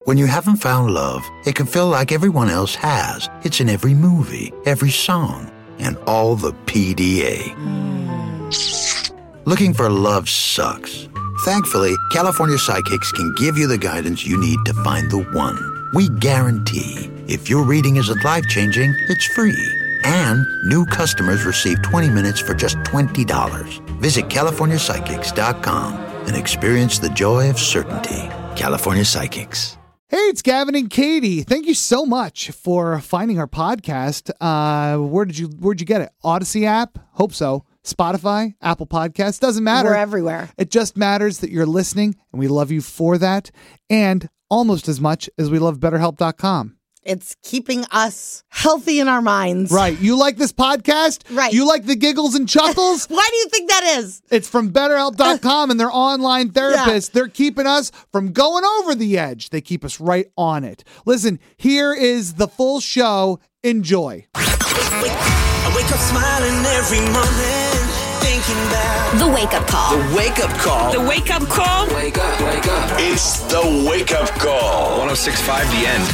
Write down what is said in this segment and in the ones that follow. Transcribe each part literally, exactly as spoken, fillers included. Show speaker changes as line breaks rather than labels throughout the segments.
When you haven't found love, it can feel like everyone else has. It's in every movie, every song, and all the P D A. Mm. Looking for love sucks. Thankfully, California Psychics can give you the guidance you need to find the one. We guarantee if your reading isn't life-changing, it's free. And new customers receive twenty minutes for just twenty dollars. Visit California Psychics dot com and experience the joy of certainty. California Psychics.
Hey, it's Gavin and Katie. Thank you so much for finding our podcast. Uh, where did you Where'd you get it? Odyssey app? Hope so. Spotify, Apple Podcasts, doesn't matter.
We're everywhere.
It just matters that you're listening, and we love you for that. And almost as much as we love BetterHelp dot com.
It's keeping us healthy in our minds.
Right. You like this podcast?
Right.
You like the giggles and chuckles?
Why do you think that is?
It's from BetterHelp dot com and their online therapists. Yeah. They're keeping us from going over the edge. They keep us right on it. Listen, here is the full show. Enjoy.
I wake up smiling every morning, thinking about
the wake up call.
The wake up call.
The wake up call.
Wake up, wake up. It's the wake up call.
one oh six point five The End.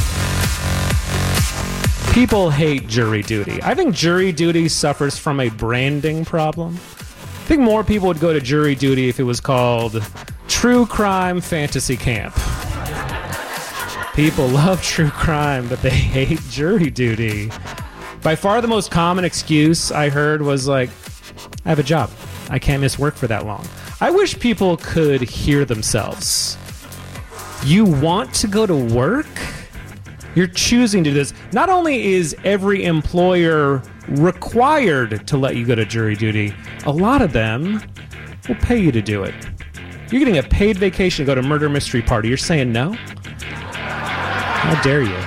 People hate jury duty. I think jury duty suffers from a branding problem. I think more people would go to jury duty if it was called True Crime Fantasy Camp. People love true crime, but they hate jury duty. By far the most common excuse I heard was like, I have a job. I can't miss work for that long. I wish people could hear themselves. You want to go to work? You're choosing to do this. Not only is every employer required to let you go to jury duty, a lot of them will pay you to do it. You're getting a paid vacation to go to murder mystery party. You're saying no? How dare you?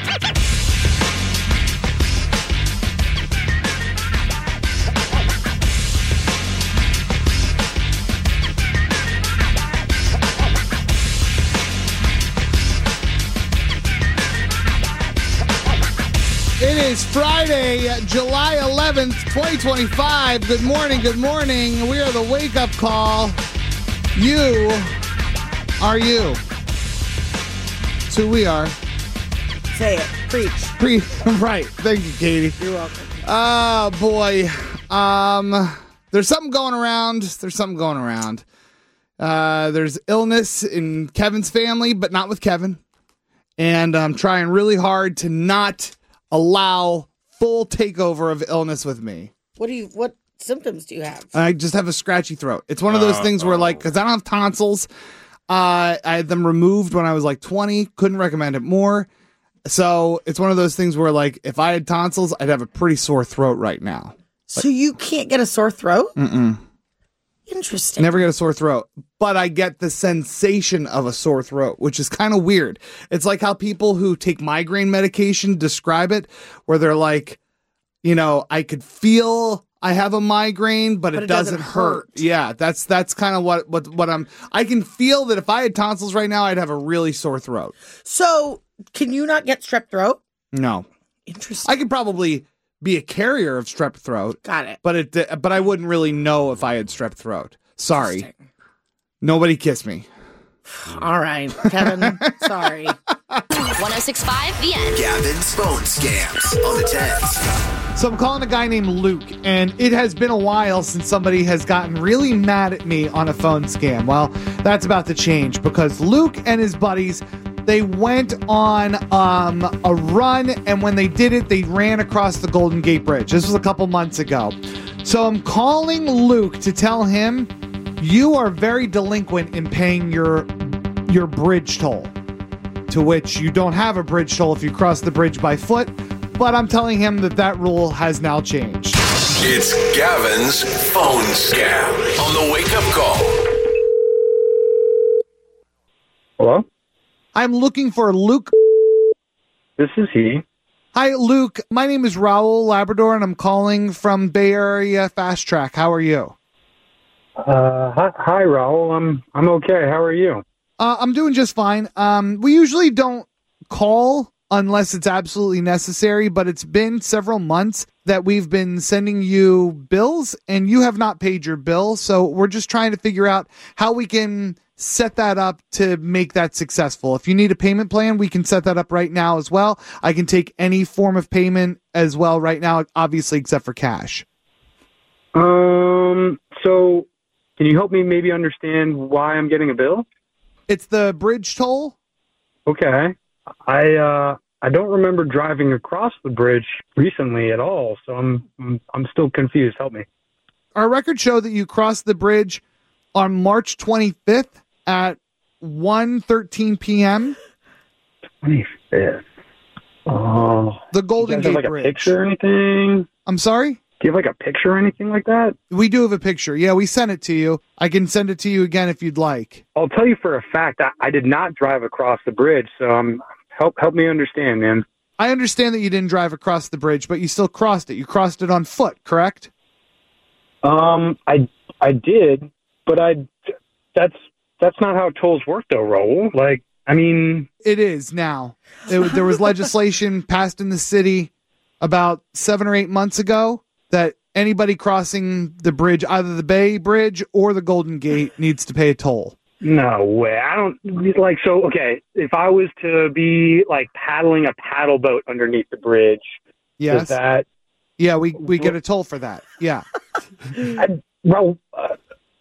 It is Friday, July eleventh, twenty twenty-five. Good morning, good morning. We are the Wake Up Call. You are you. That's who we are.
Say it. Preach.
Pre- right. Thank you, Katie.
You're welcome.
Oh, boy. Um, there's something going around. There's something going around. Uh, there's illness in Kevin's family, but not with Kevin. And I'm trying really hard to not allow full takeover of illness with me.
What do you? What symptoms do you have?
I just have a scratchy throat. It's one of those uh, things where, like, because I don't have tonsils, uh, I had them removed when I was like twenty. Couldn't recommend it more. So it's one of those things where, like, if I had tonsils, I'd have a pretty sore throat right now.
So like, you can't get a sore throat?
Mm-mm.
Interesting.
Never get a sore throat, but I get the sensation of a sore throat, which is kind of weird. It's like how people who take migraine medication describe it, where they're like, you know, I could feel I have a migraine, but, but it, it doesn't, doesn't hurt. hurt. Yeah, that's that's kind of what, what what I'm. I can feel that if I had tonsils right now, I'd have a really sore throat.
So, can you not get strep throat?
No.
Interesting.
I could probably be a carrier of strep throat.
Got it.
But it, but I wouldn't really know if I had strep throat. Sorry. Nobody kiss me.
All right, Kevin. Sorry.
one oh six point five The End.
Gavin's phone scams on the tens.
So I'm calling a guy named Luke, and it has been a while since somebody has gotten really mad at me on a phone scam. Well, that's about to change because Luke and his buddies, they went on um, a run, and when they did it, they ran across the Golden Gate Bridge. This was a couple months ago. So I'm calling Luke to tell him, you are very delinquent in paying your your bridge toll, to which you don't have a bridge toll if you cross the bridge by foot, but I'm telling him that that rule has now changed.
It's Gavin's phone scam on the Wake Up Call.
Hello?
I'm looking for Luke.
This is he.
Hi, Luke. My name is Raul Labrador, and I'm calling from Bay Area Fast Track. How are you?
Uh, hi, hi, Raul. I'm I'm okay. How are you?
Uh, I'm doing just fine. Um, we usually don't call unless it's absolutely necessary, but it's been several months that we've been sending you bills, and you have not paid your bill. So we're just trying to figure out how we can set that up to make that successful. If you need a payment plan, we can set that up right now as well. I can take any form of payment as well right now, obviously, except for cash.
Um, so can you help me maybe understand why I'm getting a bill?
It's the bridge toll.
Okay. I, uh, I don't remember driving across the bridge recently at all, so I'm, I'm, I'm still confused. Help me.
Our records show that you crossed the bridge on March twenty-fifth at one thirteen p.m.
twenty-fifth. Oh.
The Golden
you guys
Gate
have, like,
Bridge.
a picture or anything?
I'm sorry?
Do you have like a picture or anything like that?
We do have a picture. Yeah, we sent it to you. I can send it to you again if you'd like.
I'll tell you for a fact, I, I did not drive across the bridge, so um, help help me understand, man.
I understand that you didn't drive across the bridge, but you still crossed it. You crossed it on foot, correct?
Um, I I did, but I that's that's not how tolls work, though, Raul. Like, I mean,
it is now. It, there was legislation passed in the city about seven or eight months ago that anybody crossing the bridge, either the Bay Bridge or the Golden Gate, needs to pay a toll.
No way. I don't like. So, okay, if I was to be like paddling a paddle boat underneath the bridge,
yes,
is that?
Yeah, we we get a toll for that. Yeah.
I, well, uh,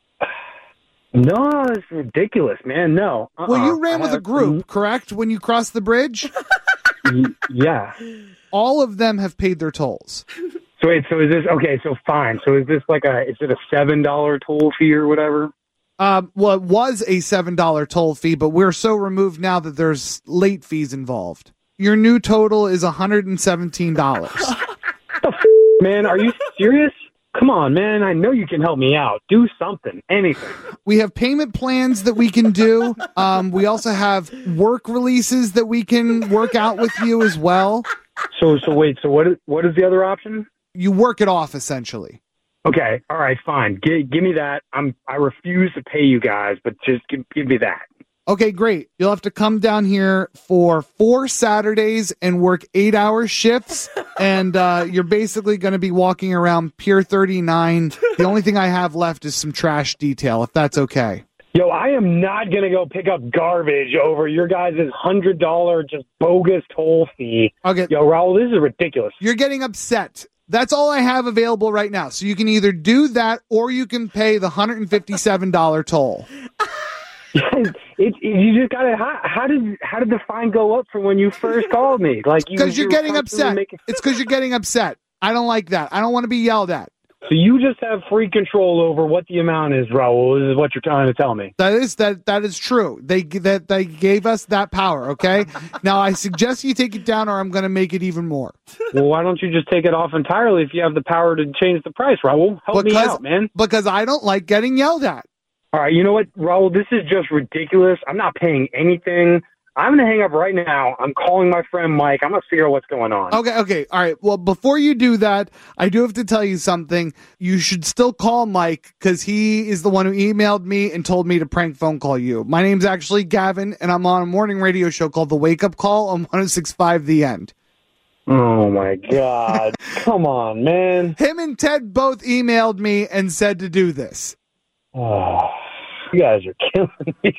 no, it's ridiculous, man. No. Uh-uh.
Well, you ran
I
with
have,
a group, correct? When you crossed the bridge?
y- yeah.
All of them have paid their tolls.
So wait, so is this okay? So fine. So is this like a? Is it a seven dollar toll fee or whatever?
Um, well, it was a seven dollar toll fee, but we're so removed now that there's late fees involved. Your new total is one hundred and seventeen dollars.
The f- man, are you serious? Come on, man. I know you can help me out. Do something, anything.
We have payment plans that we can do. Um, we also have work releases that we can work out with you as well.
So, so wait. So what is what is the other option?
You work it off essentially.
Okay. All right. Fine. G- give me that. I'm. I refuse to pay you guys, but just give, give me that.
Okay, great. You'll have to come down here for four Saturdays and work eight-hour shifts, and uh, you're basically going to be walking around Pier thirty-nine. The only thing I have left is some trash detail, if that's okay.
Yo, I am not going to go pick up garbage over your guys' one hundred dollars just bogus toll fee.
Okay.
Yo, Raul, this is ridiculous.
You're getting upset. That's all I have available right now. So you can either do that or you can pay the one hundred fifty-seven dollars toll.
it, it, you just got to. How, how did how did the fine go up from when you first called me? Like
because you,
you're
you're getting
constantly
upset.
making-
It's because you're getting upset. I don't like that. I don't want to be yelled at.
So you just have free control over what the amount is, Raul. This is what you're trying to tell me.
That is that that is true. They that they gave us that power. Okay. Now I suggest you take it down, or I'm going to make it even more.
Well, why don't you just take it off entirely if you have the power to change the price, Raul? Help
because,
me out, man.
Because I don't like getting yelled at.
All right, you know what, Raul? This is just ridiculous. I'm not paying anything. I'm going to hang up right now. I'm calling my friend Mike. I'm going to figure out what's going on.
Okay, okay. All right. Well, before you do that, I do have to tell you something. You should still call Mike because he is the one who emailed me and told me to prank phone call you. My name's actually Gavin, and I'm on a morning radio show called The Wake Up Call on one oh six point five The End.
Oh, my God. Come on, man.
Him and Ted both emailed me and said to do this.
Oh, you guys are killing me.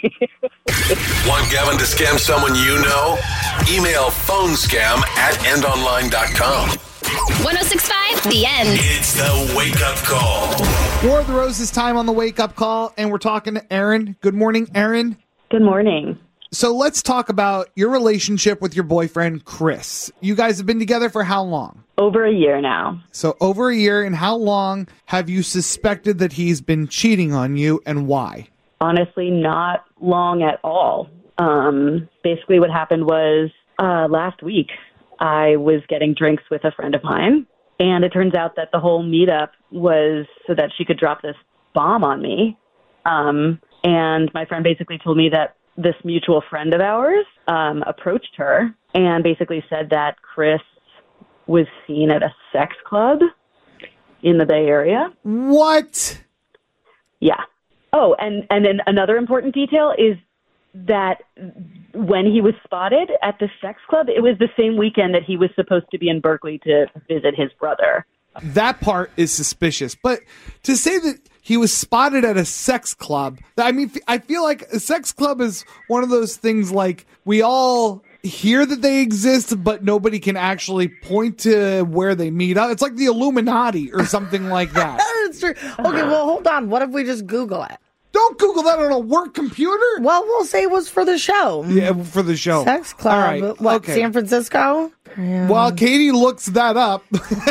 Want Gavin to scam someone you know? Email phonescam at endonline dot com.
one oh six point five, The End.
It's the Wake Up Call.
War of the Roses time on the Wake Up Call, and we're talking to Erin. Good morning, Erin.
Good morning.
So let's talk about your relationship with your boyfriend, Chris. You guys have been together for how long?
Over a year now.
So over a year, and how long have you suspected that he's been cheating on you, and why?
Honestly, not long at all. Um, basically what happened was uh, last week I was getting drinks with a friend of mine, and it turns out that the whole meetup was so that she could drop this bomb on me. Um, and my friend basically told me that this mutual friend of ours um, approached her and basically said that Chris was seen at a sex club in the Bay Area.
What?
Yeah. Oh, and, and then another important detail is that when he was spotted at the sex club, it was the same weekend that he was supposed to be in Berkeley to visit his brother.
That part is suspicious. But to say that he was spotted at a sex club. I mean, I feel like a sex club is one of those things like we all hear that they exist, but nobody can actually point to where they meet up. It's like the Illuminati or something like that.
That's true. Okay, well, hold on. What if we just Google it?
Don't Google that on a work computer.
Well, we'll say it was for the show.
Yeah, for the show.
Sex club.
All right.
What,
okay.
San Francisco?
While Katie looks that up,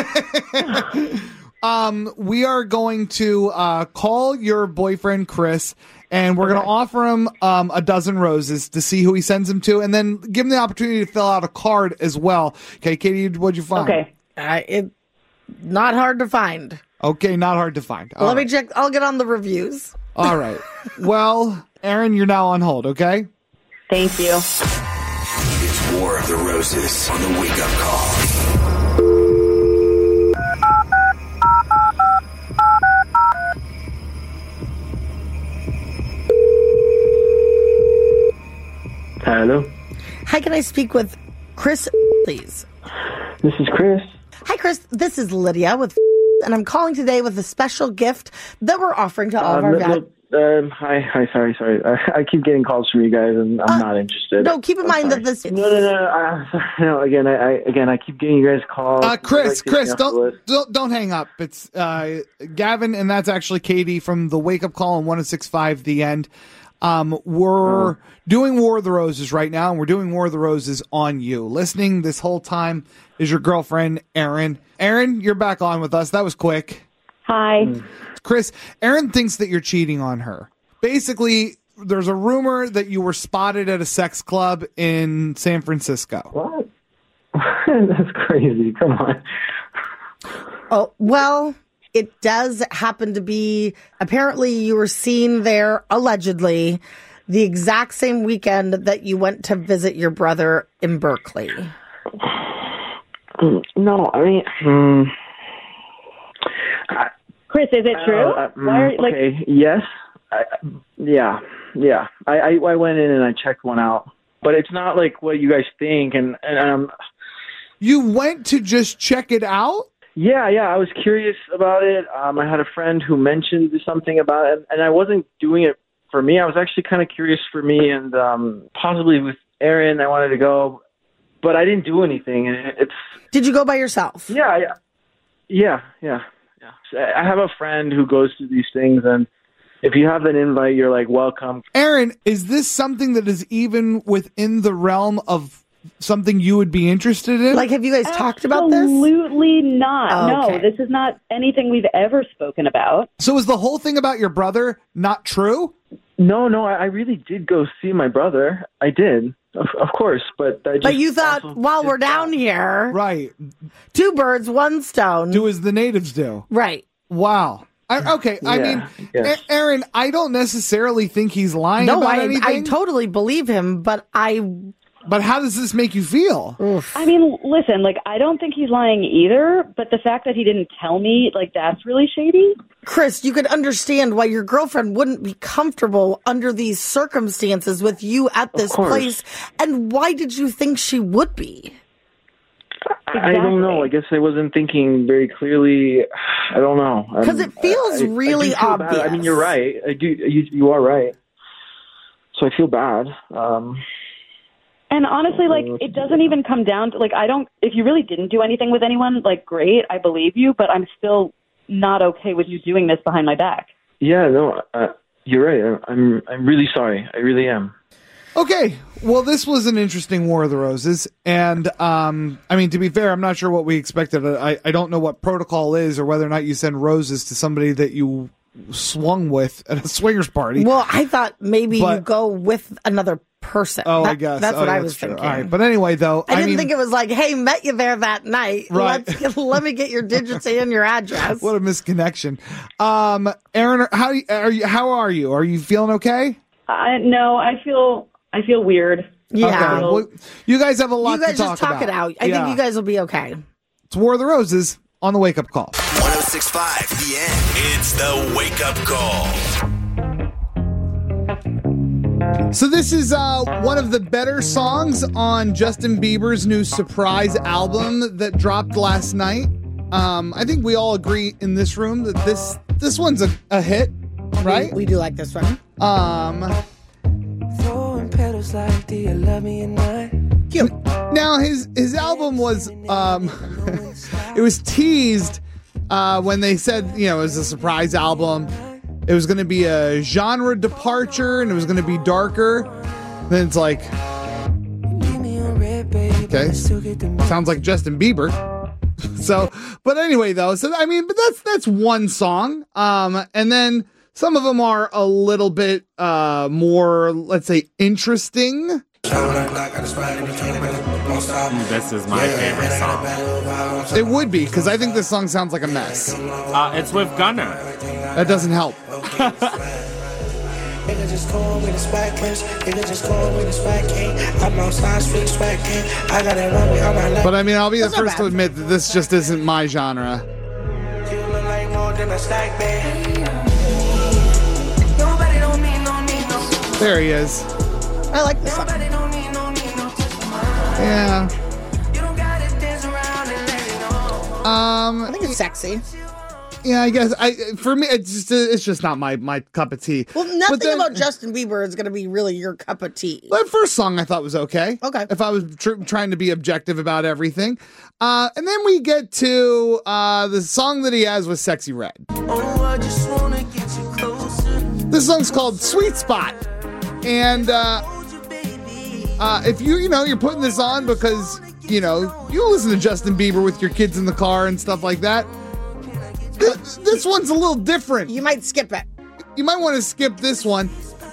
um, we are going to uh, call your boyfriend, Chris, and we're going to offer him um, a dozen roses to see who he sends them to, and then give him the opportunity to fill out a card as well. Okay, Katie, what'd you find?
Okay. Uh, it, not hard to find.
Okay, not hard to find. All
Let
right.
me check. I'll get on the reviews.
All right. Well, Aaron, you're now on hold, okay?
Thank you.
It's War of the Roses on the Wake Up Call.
Hello.
Hi, can I speak with Chris, please?
This is Chris.
Hi, Chris. This is Lydia with, and I'm calling today with a special gift that we're offering to all of
Um,
our
no,
guests.
no, um, hi, hi, sorry, sorry. I, I keep getting calls from you guys, and I'm
Uh,
not interested.
No, keep in
I'm
mind
sorry.
that this.
No, no, no. Uh, no again, I, I again, I keep getting you guys calls.
Uh, Chris,
Like,
Chris,
off the
don't,
list.
don't don't hang up. It's uh, Gavin, and that's actually Katie from the Wake Up Call on one oh six point five The End. Um, we're
Oh.
doing War of the Roses right now, and we're doing War of the Roses on you. Listening this whole time is your girlfriend, Erin. Erin, you're back on with us. That was quick.
Hi.
Chris, Erin thinks that you're cheating on her. Basically, there's a rumor that you were spotted at a sex club in San Francisco.
What? That's crazy. Come on.
Oh, well, it does happen to be, apparently you were seen there, allegedly, the exact same weekend that you went to visit your brother in Berkeley.
No, I mean, hmm.
Chris, is it true?
Uh,
Why are, like,
okay, yes. I, yeah, yeah. I, I I went in and I checked one out, but it's not like what you guys think. And and um,
You went to just check it out?
yeah, yeah. I was curious about it. Um, I had a friend who mentioned something about it, and I wasn't doing it for me. I was actually kind of curious for me, and um, possibly with Aaron, I wanted to go, but I didn't do anything. And it, it's
Did you go by yourself?
yeah, yeah, yeah, yeah, yeah. So I have a friend who goes to these things, and if you have an invite, you're like, welcome.
Aaron, is this something that is even within the realm of something you would be interested in?
Like, have you guys talked about this?
Absolutely not.
Oh, okay.
No, this is not anything we've ever spoken about.
So is the whole thing about your brother not true?
No, no, I, I really did go see my brother. I did, of, of course, but I just
But you thought,
also
while
did
we're down
that.
here,
Right.
two birds, one stone.
Do as the natives do.
Right.
Wow. I, okay, I
Yeah,
mean,
I guess.
A- Aaron, I don't necessarily think he's lying
No,
about
I,
anything.
I totally believe him, but I.
But how does this make you feel?
Oof.
I mean, listen, like, I don't think he's lying either, but the fact that he didn't tell me, like, that's really shady.
Chris, you could understand why your girlfriend wouldn't be comfortable under these circumstances with you at this
course.
place. And why did you think she would be?
I, I don't know. I guess I wasn't thinking very clearly. I don't know.
Because
I'm-
it feels
I- I do
really
feel bad.
obvious.
I mean, you're right. I do. You, you are right. So I feel bad. Um,
And honestly, like, it doesn't even come down to, like, I don't, if you really didn't do anything with anyone, like, great, I believe you, but I'm still not okay with you doing this behind my back.
yeah, no, uh, you're right. I'm. I'm really sorry. I really am.
Okay, well, this was an interesting War of the Roses, and um, I mean, to be fair, I'm not sure what we expected. I, I don't know what protocol is, or whether or not you send roses to somebody that you swung with at a swingers party.
Well, I thought maybe you
But-
go with another person.
oh, I
That-
guess
That's
Oh,
what I
that's
was
true.
thinking.
All right, but anyway, though,
I,
I,
didn't
mean,
think it was like, hey, met you there that night.
Right.
Let's, let me get your digits and your address.
what a misconnection. Um, Aaron, how are you? How are you? Are you feeling okay?
I, no, I feel, I feel weird.
Yeah.
Okay, well, you guys have a lot
You guys
to talk
just talk
about.
it out. I
Yeah.
think you guys will be okay.
It's War of the Roses on the Wake Up Call.
one oh six point five The End. It's the Wake Up Call.
So this is uh, one of the better songs on Justin Bieber's new surprise album that dropped last night. Um, I think we all agree in this room that this this one's a, a hit, right?
We, we do like this one.
Um,
Throwing petals like, do you love me or not?
Cute.
now his his album was um, it was teased uh, when they said, you know, it was a surprise album. It was going to be a genre departure and it was going to be darker. Then it's like, okay, sounds like Justin Bieber. So, but anyway, though, so I mean, but that's that's one song. Um, and then some of them are a little bit uh more, let's say, interesting.
This is my favorite song.
It would be, because I think this song sounds like a mess.
Uh, it's with Gunna.
That doesn't help. But I mean, I'll be the
That's not
first to
bad.
admit that this just isn't my genre. There he is.
I like this song.
Yeah. Um,
I think it's sexy.
yeah, I guess I for me it's just it's just not my my cup of tea.
Well,
But
nothing
then-
about Justin Bieber is going to be really your cup of tea.
That first song I thought was okay.
Okay.
If I was tr- trying to be objective about everything. Uh, and then we get to uh, the song that he has with Sexy Red.
Oh, I just wanna get you closer.
This song's called Sweet Spot. And uh, uh, if you, you know, you're putting this on because, you know, you listen to Justin Bieber with your kids in the car and stuff like that. This, this one's a little different.
You might skip it.
You might want to skip this one.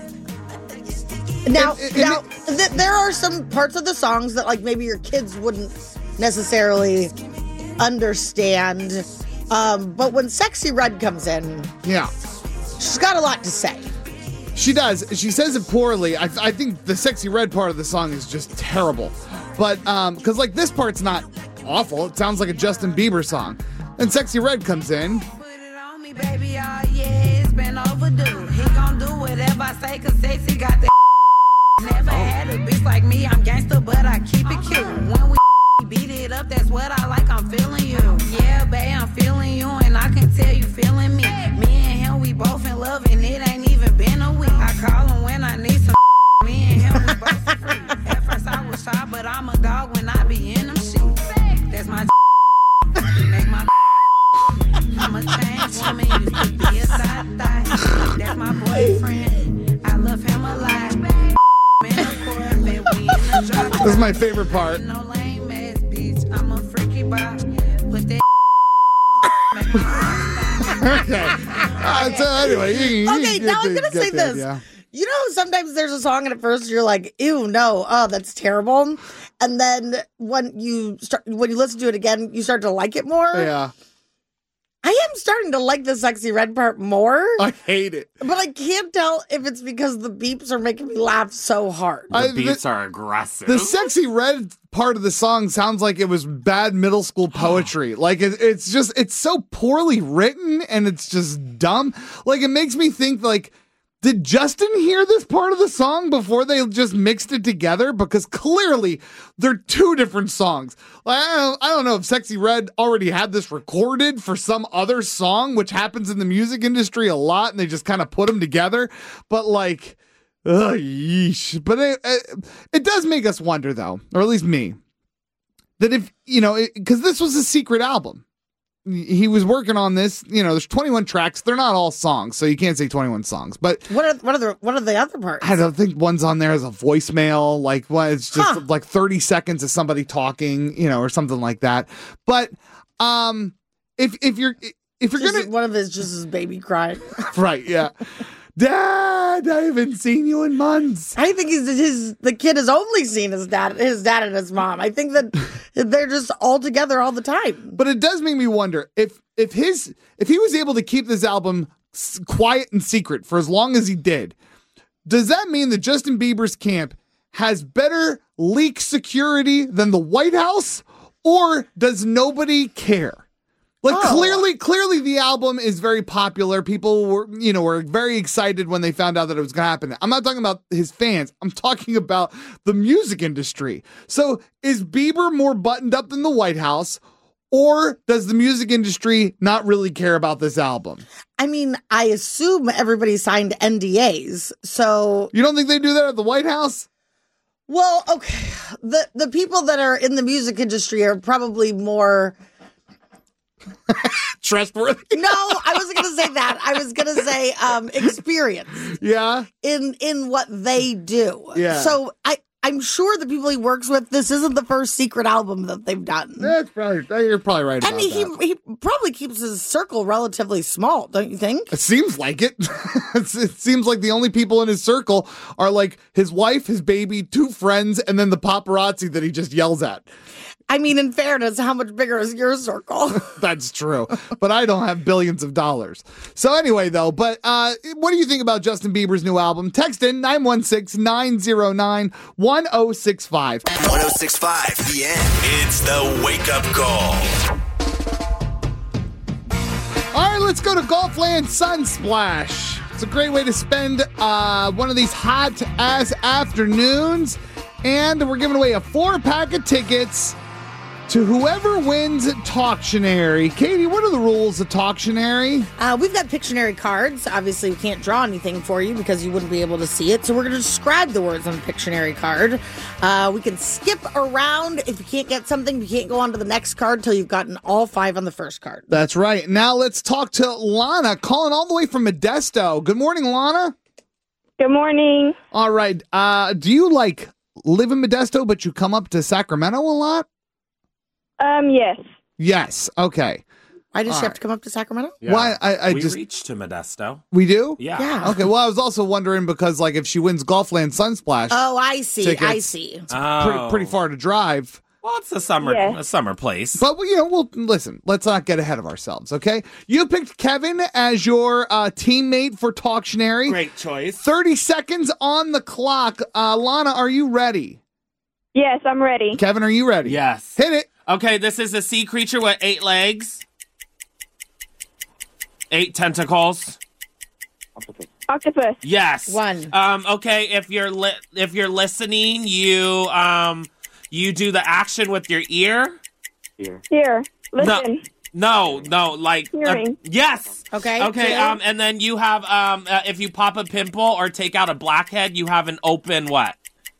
Now,
And- and-
now th- there are some parts of the songs that like maybe your kids wouldn't necessarily understand. Um, but when Sexy Red comes in,
Yeah.
she's got a lot to say.
She does. She says it poorly. I, I think the Sexy Red part of the song is just terrible. But, um, because, like, this part's not awful. It sounds like a Justin Bieber song. And Sexy Red comes in.
Put it on me, baby, oh yeah, it's been overdue. He gon' do whatever I say, cause sexy got the never had a bitch like me, I'm gangster, but I keep it cute. When we beat it up, that's what I like, I'm feeling you. Yeah, babe, I'm feeling you, and I can tell you feeling me. Me and him, we both in love, and it ain't even been a week. I call him when I need some me and him, we both free. At first I was shy, but I'm a dog when I be in them sheets. That's my make my I'm a changed woman, used to be a side thigh. That's my boyfriend, I love him a lot. Man, of course, bet we in the drop.
This is my favorite part.
No lame ass bitch, I'm a freaky bop. Put that
Okay. Uh, so anyway, you, you
Okay,
get
now I'm
the-
gonna
get
say
the
this.
idea.
You know, sometimes there's a song and at first you're like, ew, no, oh, that's terrible. And then when you start, when you listen to it again, you start to like it more.
Yeah.
I am starting to like the Sexy Red part more,
I hate it.
but I can't tell if it's because the beeps are making me laugh so hard.
The
I-
beats
the-
are aggressive.
The Sexy Red part of the song sounds like it was bad middle school poetry. Like it, it's just, it's so poorly written and it's just dumb. Like it makes me think like, did Justin hear this part of the song before they just mixed it together? Because clearly they're two different songs. Like, I don't, I don't know if Sexy Red already had this recorded for some other song, which happens in the music industry a lot, and they just kind of put them together. But like, ugh, yeesh. But it, it, it does make us wonder, though, or at least me, that if, you know, because this was a secret album. He was working on this, you know, there's twenty-one tracks. They're not all songs, so you can't say twenty-one songs. But
What are what are the what are the other parts?
I don't think one's on there as a voicemail. Like, well, it's just
Huh.
like thirty seconds of somebody talking, you know, or something like that. But um, if if you're if you're
Just-
gonna
one of his just his baby crying.
right, yeah, Dad, I haven't seen you in months.
I think he's his the kid has only seen his dad, his dad and his mom. I think that they're just all together all the time.
But it does make me wonder if if his if he was able to keep this album s- quiet and secret for as long as he did, does that mean that Justin Bieber's camp has better leak security than the White House, or does nobody care? Like
Oh.
clearly, clearly the album is very popular. People were, you know, were very excited when they found out that it was going to happen. I'm not talking about his fans. I'm talking about the music industry. So is Bieber more buttoned up than the White House, Or does the music industry not really care about this album?
I mean, I assume everybody signed N D As, so...
You don't think they do that at the White House?
Well, okay. The, the people that are in the music industry are probably more...
Trustworthy?
No, I wasn't going to say that. I was going to say um, experience.
Yeah?
In in what they do.
Yeah.
So I, I'm sure the people he works with, this isn't the first secret album that they've done.
That's probably, you're probably right
And
about
he,
that.
he probably keeps his circle relatively small, don't you think?
It seems like it. It's, it seems like the only people in his circle are like his wife, his baby, two friends, and then the paparazzi that he just yells at.
I mean, in fairness, how much bigger is your circle?
That's true. But I don't have billions of dollars. So anyway, though, but uh, what do you think about Justin Bieber's new album? Text in nine one six, nine zero nine, one oh six five.
one oh six point five, The End.
It's the Wake Up Call.
All right, let's go to Golfland Sunsplash. It's a great way to spend uh, one of these hot-ass afternoons. And we're giving away a four-pack of tickets to whoever wins Talktionary. Katie, what are the rules of Talktionary?
Uh, we've got Pictionary cards. Obviously, we can't draw anything for you because you wouldn't be able to see it. So we're going to describe the words on the Pictionary card. Uh, we can skip around. If you can't get something, you can't go on to the next card until you've gotten all five on the first card.
That's right. Now let's talk to Lana, calling all the way from Modesto. Good morning, Lana.
Good morning.
All right. Uh, do you, like, live in Modesto, but you come up to Sacramento a lot?
Um, yes.
Yes. Okay.
Why does
All
she have
right.
to come up to Sacramento?
Yeah.
Why? I, I
we
just
reached to Modesto.
we do.
Yeah.
Yeah.
Okay. Well, I was also wondering because, like, if she wins Golfland Sunsplash,
Oh, I see.
Tickets.
I see.
it's pretty, pretty far to drive.
Well, it's a summer,
Yeah.
a summer place.
But you know, we'll listen. Let's not get ahead of ourselves. Okay. You picked Kevin as your uh, teammate for Talktionary.
Great choice.
Thirty seconds on the clock. Uh, Lana, are you ready?
Yes, I'm ready.
Kevin, are you ready?
Yes.
Hit it.
Okay, this is a sea creature with eight legs, eight tentacles.
Octopus.
Yes.
One.
Um. Okay. If you're li- if you're listening, you um you do the action with your ear.
Here. Listen.
No, no, like uh,
Hearing.
yes.
Okay.
Okay.
two.
Um. And then you have um. Uh, if you pop a pimple or take out a blackhead, you have an open what?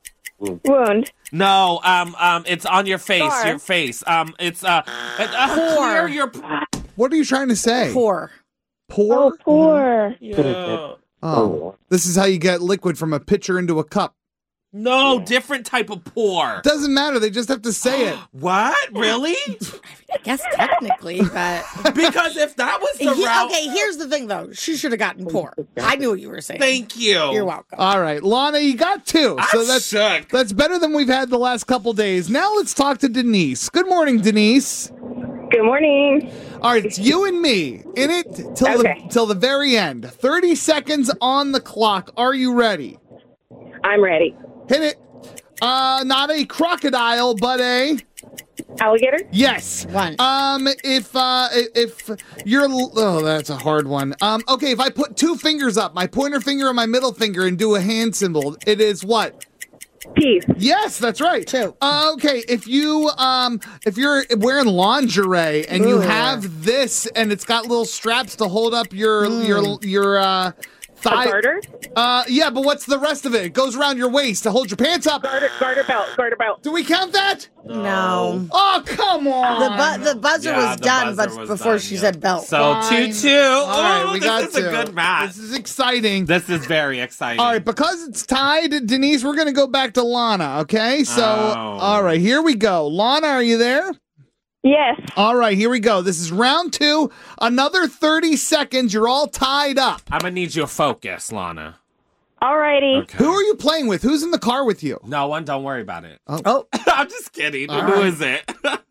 Wound.
No. Um. Um. It's on your face.
Scar.
Your face. Um. It's uh. uh
Poor.
clear your.
What are you trying to say?
Four.
Pour?
Oh, poor.
Yeah.
Oh, this is how you get liquid from a pitcher into a cup.
No, different type of pour.
Doesn't matter. They just have to say it.
What? Really?
I guess technically, but
Because if that was the
He-
route.
okay. Here's the thing, though. She should have gotten poor. I knew what you were saying.
Thank you.
You're welcome.
All right, Lana, you got two. So
I'm
that's
shook.
that's better than we've had the last couple days. Now let's talk to Denise. Good morning, Denise.
Good morning.
All right, it's you and me in it till
Okay.
the till the very end. Thirty seconds on the clock. Are you ready?
I'm ready.
Hit it. Uh, not a crocodile, but a
Alligator?
yes.
One.
Um, if uh, if you're oh, that's a hard one. Um, okay, if I put two fingers up, my pointer finger and my middle finger, and do a hand symbol, it is what?
Peace.
Yes, that's right.
Two.
Uh, okay, if you um if you're wearing lingerie and you
Ooh.
have this and it's got little straps to hold up your your your uh thigh.
A garter?
Uh yeah, but what's the rest of it? It goes around your waist to hold your pants up.
Garter, garter belt. Garter belt.
Do we count that?
No.
Oh, come on.
The bu- the buzzer
Yeah,
was
the
done,
buzzer
but
was
before
done,
she
yeah.
said belt.
So
Fine.
two two.
All right,
Oh,
we
this
got
is
two.
a good match.
This is exciting.
This is very exciting.
All right, because it's tied, Denise, we're going to go back to Lana, okay? So,
Oh.
all right, here we go. Lana, are you there?
Yes.
All right, here we go. This is round two. Another thirty seconds. You're all tied up.
I'm gonna need you to focus, Lana.
Alrighty.
Okay.
Who are you playing with? Who's in the car with you?
No one. Don't worry about it.
Oh,
I'm just kidding.
All
Who
right.
is it?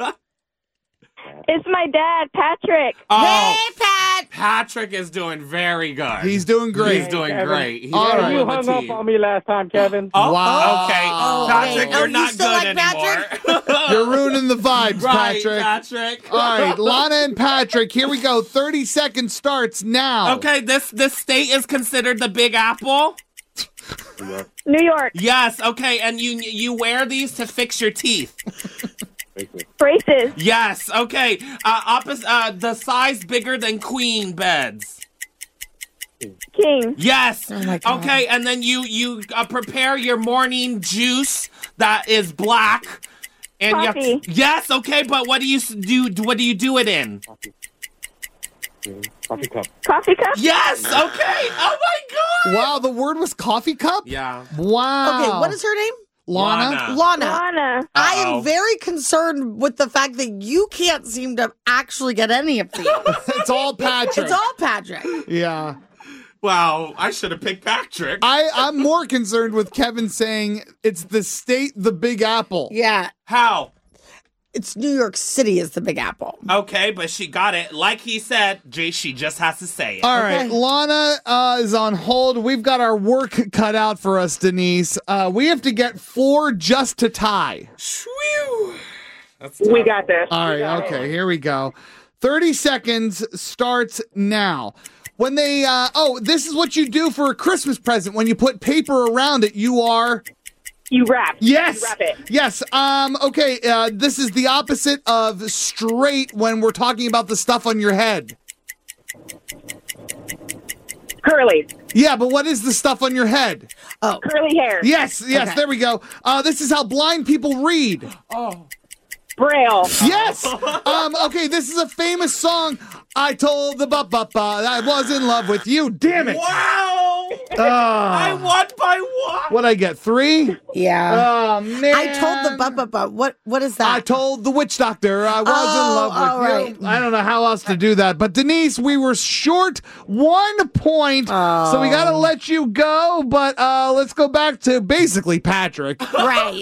It's my dad, Patrick.
Oh,
hey, Pat.
Patrick is doing very good.
He's doing great.
He's doing
Kevin.
great. He's
All
gonna
right.
win
You
the
hung up
team.
on me last time, Kevin.
Oh,
Wow.
okay.
Oh,
Patrick,
wait.
you're
Oh, you
not
still
good
like
anymore.
You're ruining the vibes,
right,
Patrick.
Patrick.
All right, Lana and Patrick, here we go. thirty seconds starts now.
Okay, this this state is considered the Big Apple.
New York.
Yes. Okay, and you you wear these to fix your teeth.
Braces.
Yes. Okay. Uh, opposite. Uh, the size bigger than queen beds.
King.
Yes.
Oh my God.
Okay, and then you you uh, prepare your morning juice that is black. And you have
Coffee.
to, yes. Okay, but what do you s- do? What do you do it in?
Coffee cup.
Coffee cup.
Yes. Okay. Oh my God.
Wow, the word was coffee cup?
Yeah.
Wow.
Okay, what is her name?
Lana?
Lana.
Lana.
Lana.
I
Uh-oh.
am very concerned with the fact that you can't seem to actually get any of these.
It's all Patrick.
It's all Patrick.
Yeah.
Wow, I should have picked Patrick.
I, I'm more concerned with Kevin saying it's the state, the Big Apple.
Yeah.
How?
It's New York City is the Big Apple.
Okay, but she got it. Like he said, Jay, she just has to say it.
All right,
Okay.
Lana uh, is on hold. We've got our work cut out for us, Denise. Uh, we have to get four just to tie.
Shwew. That's
We
tough.
got this.
All right, okay, here we go. thirty seconds starts now. When they, uh, oh, this is what you do for a Christmas present. When you put paper around it, you are...
You wrap.
Yes.
You wrap it.
Yes. Um, okay, uh, this is the opposite of straight when we're talking about the stuff on your head.
Curly.
Yeah, but what is the stuff on your head?
Oh.
Curly hair.
Yes, yes,
Okay.
there we go. Uh, this is how blind people read.
Oh.
Braille.
Yes. Um, okay, this is a famous song. I told the ba-ba-ba I was in love with you. Damn it.
Wow. I
Uh,
won by one.
what'd I get? Three?
Yeah.
Oh, man.
I told the but but but what what is that?
I told the witch doctor I was
Oh,
in love with
all
you.
right.
I don't know how else to do that. But Denise, we were short one point, so we got to let you go. But uh, let's go back to basically Patrick.
Right.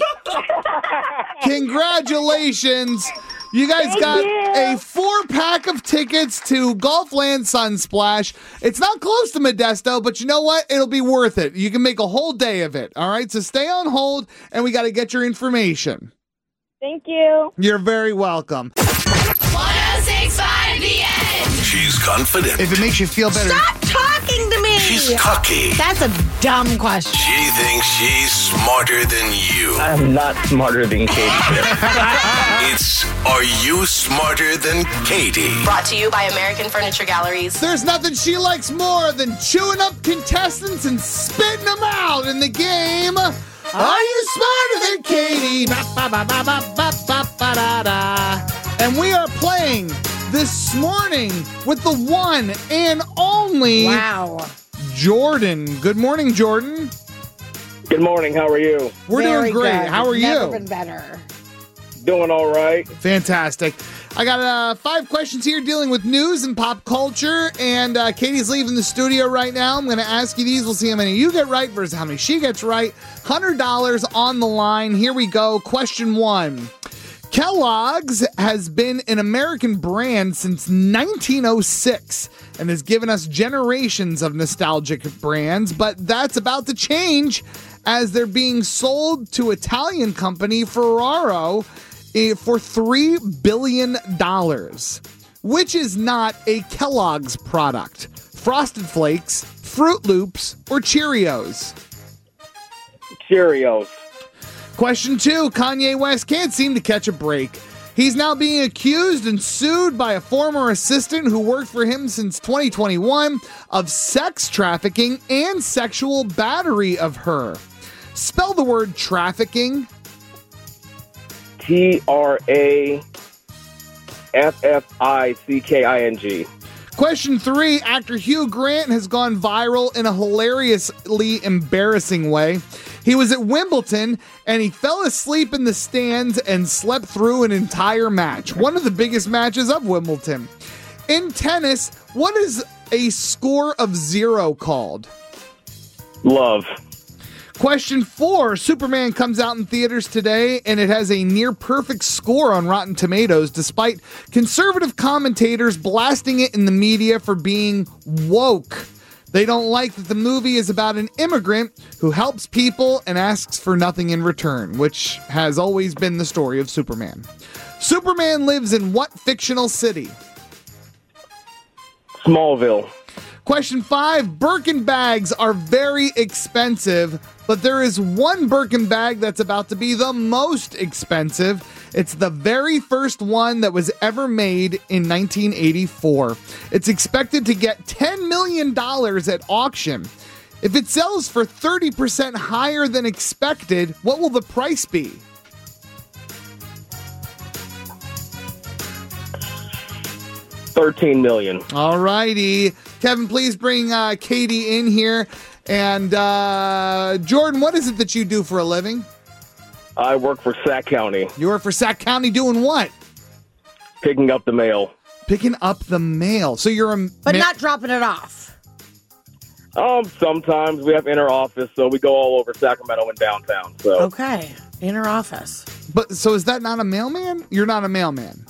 Congratulations. You guys
Thank
got
you.
a four pack of tickets to Golfland Sunsplash. It's not close to Modesto, but you know what? It'll be worth it. You can make a whole day of it. All right, so stay on hold, and we got to get your information.
Thank you.
You're very welcome.
one oh six point five The End.
She's confident.
If it makes you feel better.
Stop talking to me.
She's cocky.
That's a dumb question.
She thinks she's smarter than you.
I'm not smarter than Katie.
It's Are You Smarter Than Katie?
Brought to you by American Furniture Galleries.
There's nothing she likes more than chewing up contestants and spitting them out in the game. Are you smarter than Katie? Ba, ba, ba, ba, ba, ba, ba, ba, da, da. And we are playing this morning with the one and only
Wow.
Jordan. Good morning, Jordan.
Good morning. How are you?
We're
Very
doing great.
good.
How are
Never
you?
been better.
Doing all right.
Fantastic. I got uh, five questions here dealing with news and pop culture, and uh, Katie's leaving the studio right now. I'm going to ask you these. We'll see how many you get right versus how many she gets right. one hundred dollars on the line. Here we go. Question one. Kellogg's has been an American brand since nineteen oh six and has given us generations of nostalgic brands, but that's about to change as they're being sold to Italian company Ferraro eh, for three billion dollars, which is not a Kellogg's product. Frosted Flakes, Fruit Loops, or Cheerios?
Cheerios.
Question two, Kanye West can't seem to catch a break. He's now being accused and sued by a former assistant who worked for him since twenty twenty-one of sex trafficking and sexual battery of her. Spell the word trafficking.
T R A F F I C K I N G.
Question three, actor Hugh Grant has gone viral in a hilariously embarrassing way. He was at Wimbledon and he fell asleep in the stands and slept through an entire match. One of the biggest matches of Wimbledon. In tennis, what is a score of zero called?
Love.
Question four, Superman comes out in theaters today and it has a near perfect score on Rotten Tomatoes despite conservative commentators blasting it in the media for being woke. They don't like that the movie is about an immigrant who helps people and asks for nothing in return, which has always been the story of Superman. Superman lives in what fictional city?
Smallville.
Question five, Birkin bags are very expensive, but there is one Birkin bag that's about to be the most expensive. It's the very first one that was ever made in nineteen eighty-four. It's expected to get ten million dollars at auction. If it sells for thirty percent higher than expected, what will the price be?
thirteen million.
All righty. Kevin, please bring uh, Katie in here. And uh, Jordan, what is it that you do for a living?
I work for Sac County.
You work for Sac County doing what?
Picking up the mail.
Picking up the mail. So you're a...
But
ma-
not dropping it off.
Um, sometimes we have inner office, so we go all over Sacramento and downtown. So
Okay. Inner office.
But so is that not a mailman? You're not a mailman.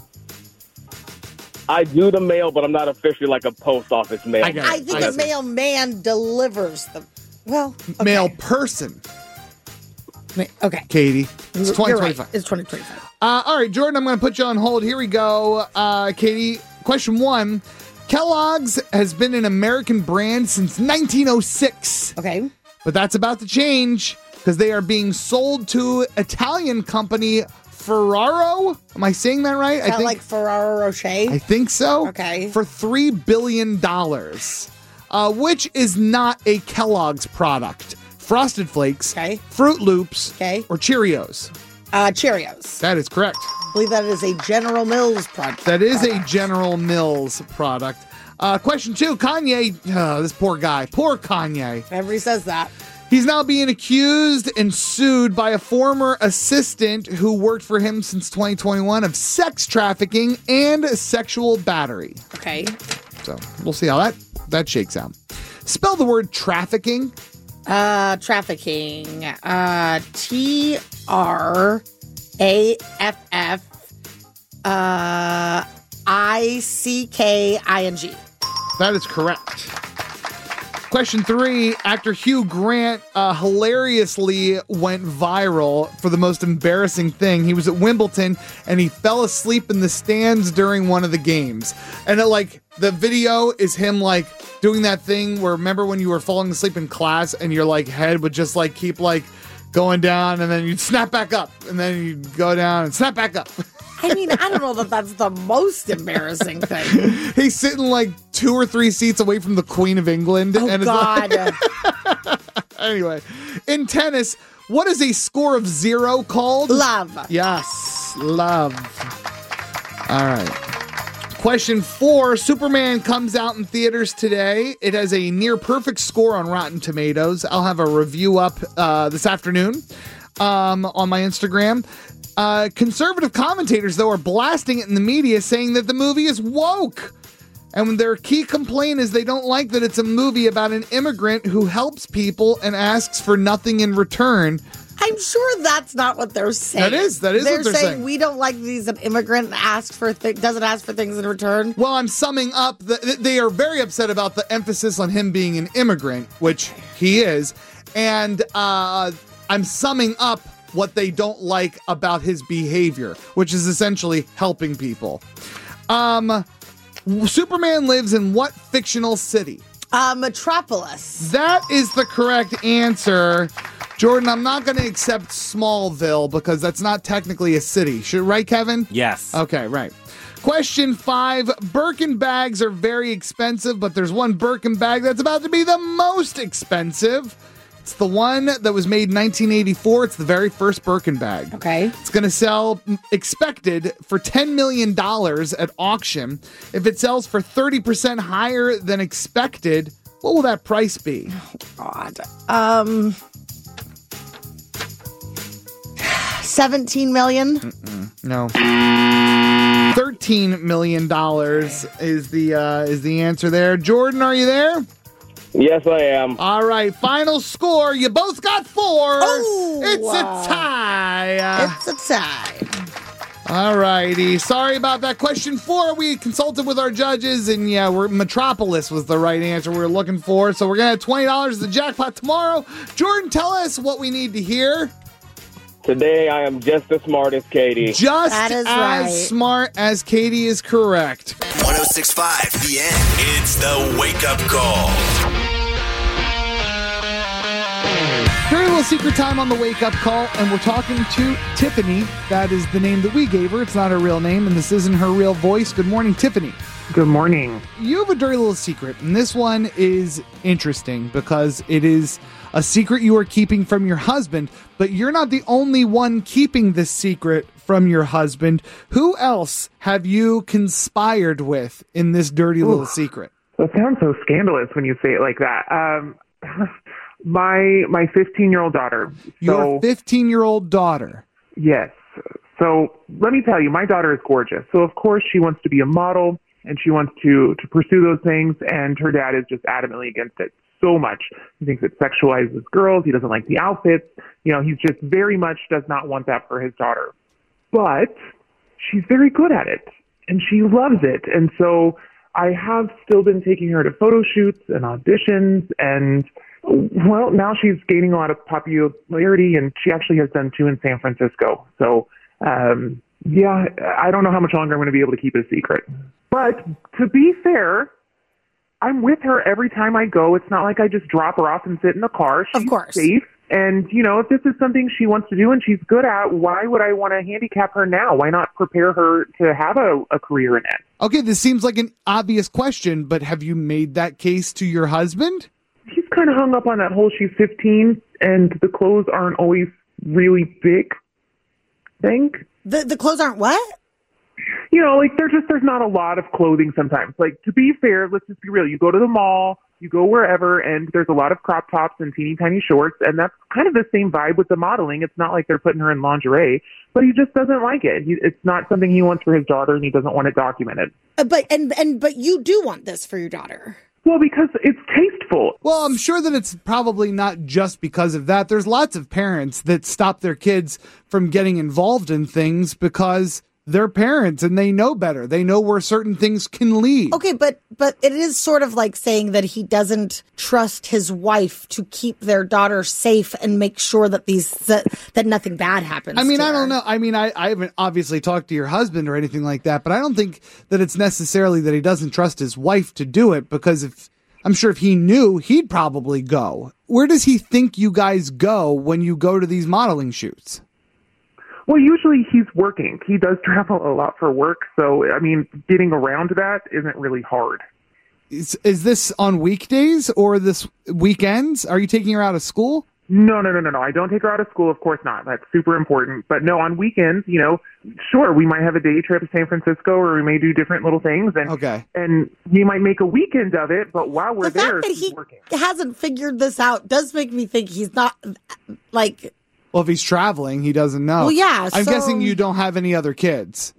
I do the mail, but I'm not officially like a post office mail.
I, I think a mailman delivers the... Well, okay.
Mail person.
Ma- Okay.
Katie. It's
You're
twenty
right.
twenty-five.
It's twenty twenty-five.
Uh, all right, Jordan, I'm going to put you on hold. Here we go. Uh, Katie, question one. Kellogg's has been an American brand since nineteen oh six.
Okay.
But that's about to change because they are being sold to Italian company Ferraro. Am I saying that right?
Is that like Ferraro Rocher?
I think so.
Okay.
For three billion dollars, uh, which is not a Kellogg's product. Frosted Flakes,
okay.
Fruit Loops,
okay.
or Cheerios.
Uh, Cheerios.
That is correct.
I believe that is a General Mills product.
That is a General Mills product. Uh, question two, Kanye, uh, this poor guy, poor Kanye.
Everybody says that.
He's now being accused and sued by a former assistant who worked for him since twenty twenty-one of sex trafficking and sexual battery.
Okay.
So we'll see how that, that shakes out. Spell the word trafficking.
Uh, trafficking. Uh, T R A F F uh, I C K I N G.
That is correct. Question three, actor Hugh Grant uh, hilariously went viral for the most embarrassing thing. He was at Wimbledon and he fell asleep in the stands during one of the games. And it, like, the video is him like doing that thing where, remember when you were falling asleep in class and your like head would just like keep like going down and then you'd snap back up and then you'd go down and snap back up.
I mean, I don't know that that's the most embarrassing thing.
He's sitting like two or three seats away from the Queen of England.
Oh,
and it's
God.
Like... Anyway, in tennis, what is a score of zero called?
Love.
Yes, love. All right. Question four, Superman comes out in theaters today. It has a near perfect score on Rotten Tomatoes. I'll have a review up uh, this afternoon um, on my Instagram. Uh, conservative commentators, though, are blasting it in the media, saying that the movie is woke. And their key complaint is they don't like that it's a movie about an immigrant who helps people and asks for nothing in return.
I'm sure that's not what they're saying.
That is, that is
they're
what they're
saying.
saying.
We don't like these an immigrant asks for th- doesn't ask for things in return.
Well, I'm summing up. The, they are very upset about the emphasis on him being an immigrant, which he is. And uh, I'm summing up what they don't like about his behavior, which is essentially helping people. Um, Superman lives in what fictional city?
Uh, Metropolis.
That is the correct answer. Jordan, I'm not going to accept Smallville because that's not technically a city. Should, right, Kevin?
Yes.
Okay, right. Question five. Birkin bags are very expensive, but there's one Birkin bag that's about to be the most expensive. It's the one that was made in nineteen eighty-four. It's the very first Birkin bag.
Okay.
It's going to sell, expected, for ten million dollars at auction. If it sells for thirty percent higher than expected, what will that price be?
Oh, God. Um, seventeen million dollars?
Mm-mm, no. thirteen million dollars is the uh, is the answer there. Jordan, are you there?
Yes, I am.
All right, final score. You both got four.
Oh,
it's
wow.
a tie.
It's a tie.
All righty. Sorry about that. Question four, we consulted with our judges, and yeah, we're, Metropolis was the right answer we were looking for. So we're going to have twenty dollars as the jackpot tomorrow. Jordan, tell us what we need to hear.
Today, I am just as smart as Katie.
Just
That is
as
right.
smart as Katie is correct.
one oh six point five The End.
It's the wake up call.
Very little secret time on the wake-up call, and we're talking to Tiffany. That is the name that we gave her. It's not her real name, and this isn't her real voice. Good morning, Tiffany.
Good morning.
You have a dirty little secret, and this one is interesting because it is a secret you are keeping from your husband, but you're not the only one keeping this secret from your husband. Who else have you conspired with in this dirty
Ooh.
little secret?
It sounds so scandalous when you say it like that. Um, my my fifteen-year-old daughter.
Your fifteen-year-old daughter.
Yes. So let me tell you, my daughter is gorgeous. So of course she wants to be a model and she wants to to pursue those things. And her dad is just adamantly against it so much. He thinks it sexualizes girls. He doesn't like the outfits. You know, he's just very much does not want that for his daughter. But she's very good at it and she loves it. And so I have still been taking her to photo shoots and auditions, and well, now she's gaining a lot of popularity, and she actually has done two in San Francisco. So, um, yeah, I don't know how much longer I'm going to be able to keep it a secret. But to be fair, I'm with her every time I go. It's not like I just drop her off and sit in the car. She's
of course.
safe. And, you know, if this is something she wants to do and she's good at, why would I want to handicap her now? Why not prepare her to have a, a career in it?
Okay, this seems like an obvious question, but have you made that case to your husband?
He's kind of hung up on that whole she's fifteen and the clothes aren't always really big thing.
The the clothes aren't what?
You know, like there's just, there's not a lot of clothing sometimes. Like, to be fair, let's just be real. You go to the mall, you go wherever, and there's a lot of crop tops and teeny tiny shorts, and that's kind of the same vibe with the modeling. It's not like they're putting her in lingerie, but he just doesn't like it. He, it's not something he wants for his daughter, and he doesn't want it documented.
Uh, but and and but you do want this for your daughter.
Well, because it's tasteful.
Well, I'm sure that it's probably not just because of that. There's lots of parents that stop their kids from getting involved in things because they're parents and they know better. They know where certain things can lead.
Okay, but but it is sort of like saying that he doesn't trust his wife to keep their daughter safe and make sure that these that, that nothing bad happens.
I mean,
to
I
her.
don't know. I mean, I, I haven't obviously talked to your husband or anything like that, but I don't think that it's necessarily that he doesn't trust his wife to do it, because if I'm sure if he knew, he'd probably go. Where does he think you guys go when you go to these modeling shoots?
Well, usually he's working. He does travel a lot for work. So, I mean, getting around that isn't really hard.
Is, is this on weekdays or this weekends? Are you taking her out of school?
No, no, no, no, no. I don't take her out of school. Of course not. That's super important. But no, on weekends, you know, sure, we might have a day trip to San Francisco, or we may do different little things. And,
okay.
And we might make a weekend of it. But while we're
the
there,
fact that
she's
he
working.
hasn't figured this out does make me think he's not like.
Well, if he's traveling, he doesn't know.
Well, yeah.
I'm
so...
guessing you don't have any other kids.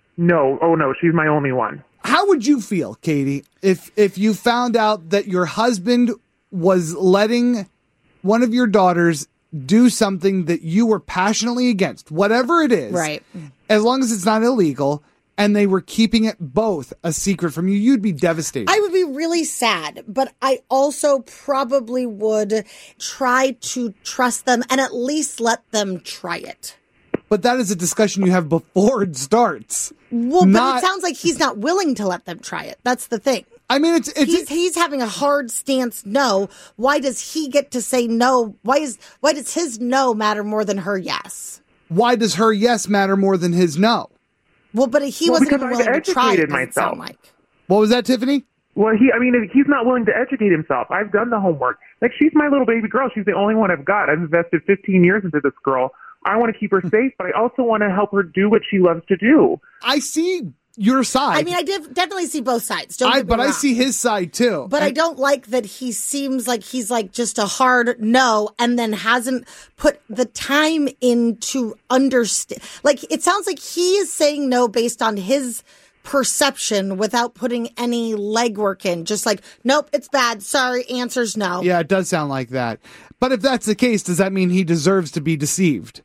No. Oh, no. She's my only one.
How would you feel, Katie, if if you found out that your husband was letting one of your daughters do something that you were passionately against, whatever it is,
right?
As long as it's not illegal, and they were keeping it both a secret from you, you'd be devastated.
I would be really sad, but I also probably would try to trust them and at least let them try it.
But that is a discussion you have before it starts.
Well,
Not-
but it sounds like he's not willing to let them try it. That's the thing.
I mean, it's, it's
he's, he's having a hard stance no. Why does he get to say no? Why is why does his no matter more than her yes?
Why does her yes matter more than his no?
Well, but he
Well,
wasn't
because
even
I've
willing to try it,
educated
doesn't it
myself.
sound like.
What was that, Tiffany?
Well, he, I mean, he's not willing to educate himself. I've done the homework. Like, she's my little baby girl. She's the only one I've got. I've invested fifteen years into this girl. I want to keep her safe, but I also want to help her do what she loves to do.
I see your side.
I mean, I did definitely see both sides. Don't
I,
get me
but I
wrong.
see his side too.
But I
And-
don't like that he seems like he's like just a hard no and then hasn't put the time in to understand. Like, it sounds like he is saying no based on his perception without putting any legwork in. Just like, nope, it's bad. Sorry, answer's no.
Yeah, it does sound like that. But if that's the case, does that mean he deserves to be deceived?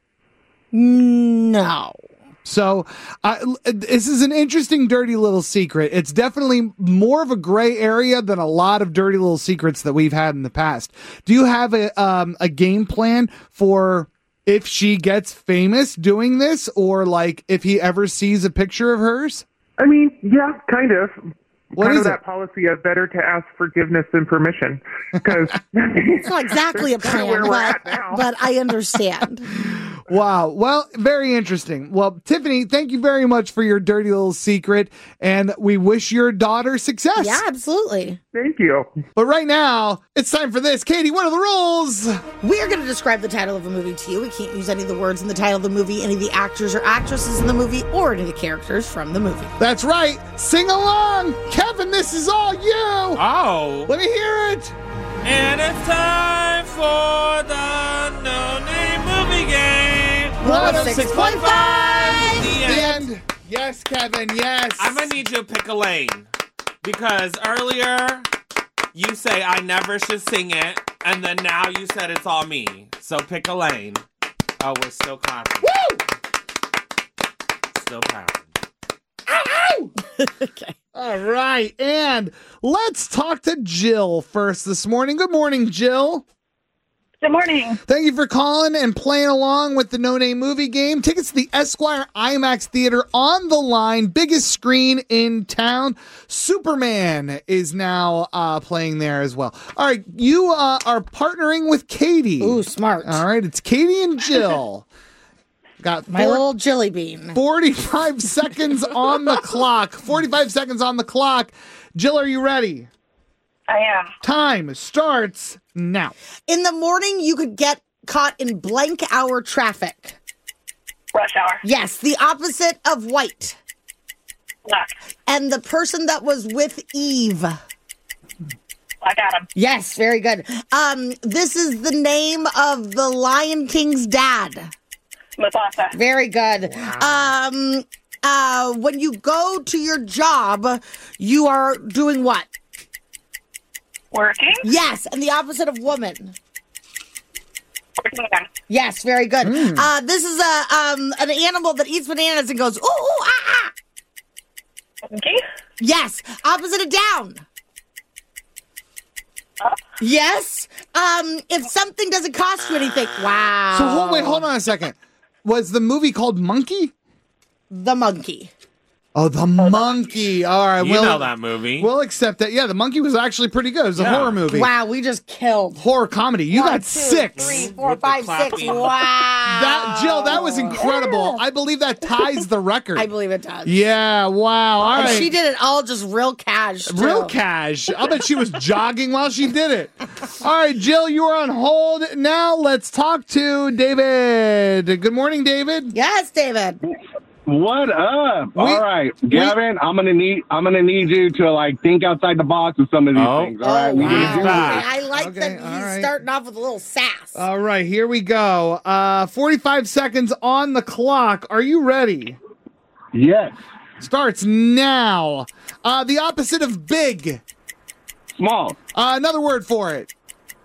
No.
So I, this is an interesting, dirty little secret. It's definitely more of a gray area than a lot of dirty little secrets that we've had in the past. Do you have a um, a game plan for if she gets famous doing this, or like if he ever sees a picture of hers?
I mean, yeah, kind of.
What
part
is
of
it?
that policy of better to ask forgiveness than permission. Because
It's not exactly a
That's kinda
plan,
where we're
but,
at now.
but I understand.
Wow. Well, very interesting. Well, Tiffany, thank you very much for your dirty little secret, and we wish your daughter success.
Yeah, absolutely.
Thank you.
But right now, it's time for this. Katie, what are the rules?
We are going to describe the title of a movie to you. We can't use any of the words in the title of the movie, any of the actors or actresses in the movie, or any of the characters from the movie.
That's right. Sing along. Kevin, this is all you.
Oh.
Let me hear it.
And it's time for the No Name Movie Game.
one oh six point five.
The
The
end.
end. Yes, Kevin, yes.
I'm going to need you to pick a lane. Because earlier, you say I never should sing it. And then now you said it's all me. So pick a lane. Oh, we're still clapping.
Woo!
Still clapping.
Okay.
All right. And let's talk to Jill first this morning. Good morning, Jill.
Good morning.
Thank you for calling and playing along with the No Name Movie Game. Tickets to the Esquire IMAX Theater on the line, biggest screen in town. Superman is now uh, playing there as well. All right, you uh, are partnering with Katie.
Ooh, smart.
All right, it's Katie and Jill. Got
My
four-
little jelly bean.
forty-five seconds on the clock. forty-five seconds on the clock. Jill, are you ready?
I am.
Time starts now.
In the morning, you could get caught in blank hour traffic.
Rush hour.
Yes, the opposite of white.
Black.
And the person that was with Eve.
Black Adam.
Yes, very good. Um, this is the name of the Lion King's dad.
Mufasa.
Very good. Um, uh, when you go to your job, you are doing what?
Working.
Yes, and the opposite of woman.
Working again.
Yes, very good.
Mm.
Uh, this is a um an animal that eats bananas and goes ooh ooh ah ah.
Okay.
Yes, opposite of down.
Up.
Yes. Um, if something doesn't cost you anything, wow.
So hold, wait, hold on a second. Was the movie called Monkey?
The monkey.
Oh, the monkey. All right,
You
we'll,
know that movie.
We'll accept that. Yeah, the monkey was actually pretty good. It was a
Yeah.
horror movie.
Wow, we just killed.
Horror comedy. You
One,
got
two,
six.
three, four,
With the
five, six.
clapping.
Wow.
That Jill, that was incredible. I believe that ties the record.
I believe it does.
Yeah, wow. All
And
right.
she did it all just real cash. Too.
Real cash. I bet she was jogging while she did it. All right, Jill, you are on hold. Now let's talk to David. Good morning, David.
Yes, David.
What up?
We-
all right, Gavin, I'm gonna need I'm gonna need you to like think outside the box with some of these
Oh.
things. All right,
Oh,
we gonna
wow.
do
that.
this.
I like
Okay,
that he's
all right.
starting off with a little sass.
All right, here we go. Uh, forty-five seconds on the clock. Are you ready?
Yes,
Starts now. Uh, the opposite of big.
small,
Uh, another word for it.